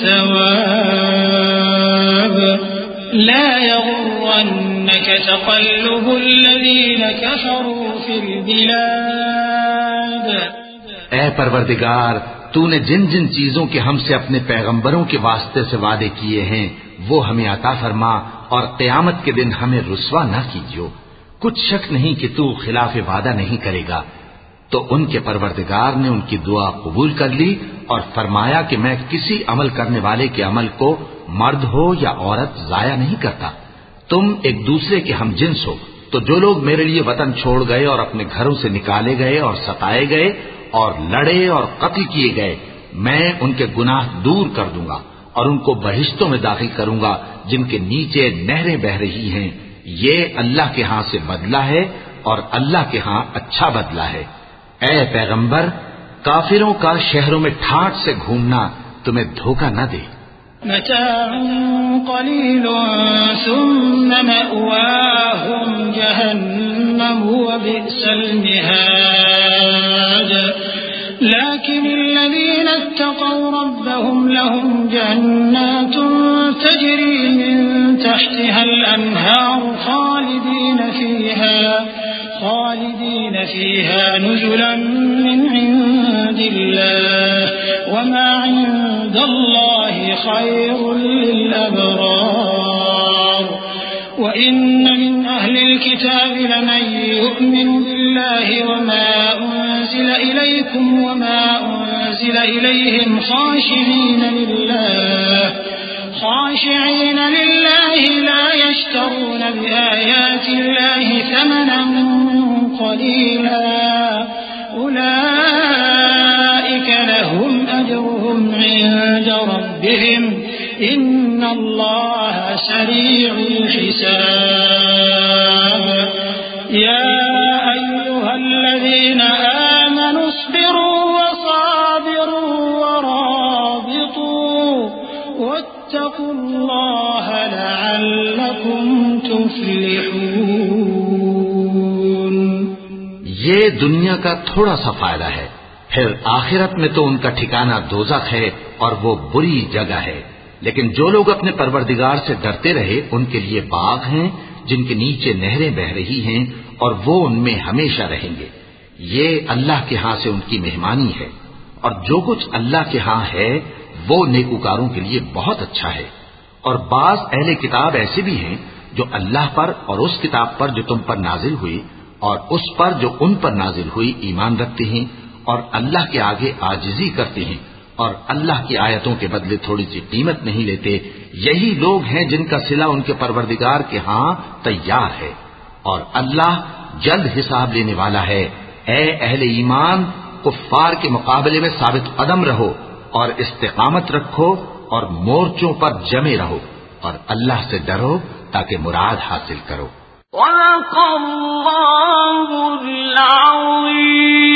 الثواب. لا يغرنك تقلب الذين كفروا في البلاد. اے پروردگار تو نے جن جن چیزوں کے ہم سے اپنے پیغمبروں کے واسطے سے وعدے کیے ہیں وہ ہمیں عطا فرما اور قیامت کے دن ہمیں رسوا نہ کیجیو. کچھ شک نہیں کہ تو خلاف وعدہ نہیں کرے گا. تو ان کے پروردگار نے ان کی دعا قبول کر لی اور فرمایا کہ میں کسی عمل کرنے والے کے عمل کو مرد ہو یا عورت ضائع نہیں کرتا. تم ایک دوسرے کے ہم جنس ہو. تو جو لوگ میرے لیے وطن چھوڑ گئے اور اپنے گھروں سے نکالے گئے اور ستائے گئے اور لڑے اور قتل کیے گئے میں ان کے گناہ دور کر دوں گا اور ان کو بہشتوں میں داخل کروں گا جن کے نیچے نہریں بہ رہی ہیں. یہ اللہ کے ہاں سے بدلہ ہے اور اللہ کے ہاں اچھا بدلہ ہے. اے پیغمبر کافروں کا شہروں میں ٹھاٹ سے گھومنا تمہیں دھوکہ نہ دے. متاع قليل ثم مأواهم جهنم وبئس المهاد لكن الذين اتقوا ربهم لهم جنات تجري من تحتها الأنهار خالدين فيها نزلا من عند الله وما عند الله خير للأبرار وإن من أهل الكتاب لمن يؤمن بالله وما أنزل إليكم وما أنزل إليهم خاشعين لله لا يشترون بآيات الله ثمنا قليلا أولئك لهم أجرهم عند ربهم إن الله سريع الحساب يا أيها الذين آمنوا اصبروا وصابروا ورابطوا واتقوا الله لعلكم تفلحون یہ دنیا کا تھوڑا سا فائدہ ہے، پھر آخرت میں تو ان کا ٹھکانہ دوزخ ہے اور وہ بری جگہ ہے۔ لیکن جو لوگ اپنے پروردگار سے ڈرتے رہے ان کے لیے باغ ہیں جن کے نیچے نہریں بہ رہی ہیں اور وہ ان میں ہمیشہ رہیں گے۔ یہ اللہ کے ہاں سے ان کی مہمانی ہے، اور جو کچھ اللہ کے ہاں ہے وہ نیکوکاروں کے لیے بہت اچھا ہے۔ اور بعض اہل کتاب ایسے بھی ہیں جو اللہ پر اور اس کتاب پر جو تم پر نازل ہوئی اور اس پر جو ان پر نازل ہوئی ایمان رکھتے ہیں اور اللہ کے آگے عاجزی کرتے ہیں اور اللہ کی آیتوں کے بدلے تھوڑی سی قیمت نہیں لیتے۔ یہی لوگ ہیں جن کا صلہ ان کے پروردگار کے ہاں تیار ہے، اور اللہ جلد حساب لینے والا ہے۔ اے اہل ایمان، کفار کے مقابلے میں ثابت قدم رہو اور استقامت رکھو اور مورچوں پر جمے رہو اور اللہ سے ڈرو تاکہ مراد حاصل کرو۔ صدق اللہ العظیم۔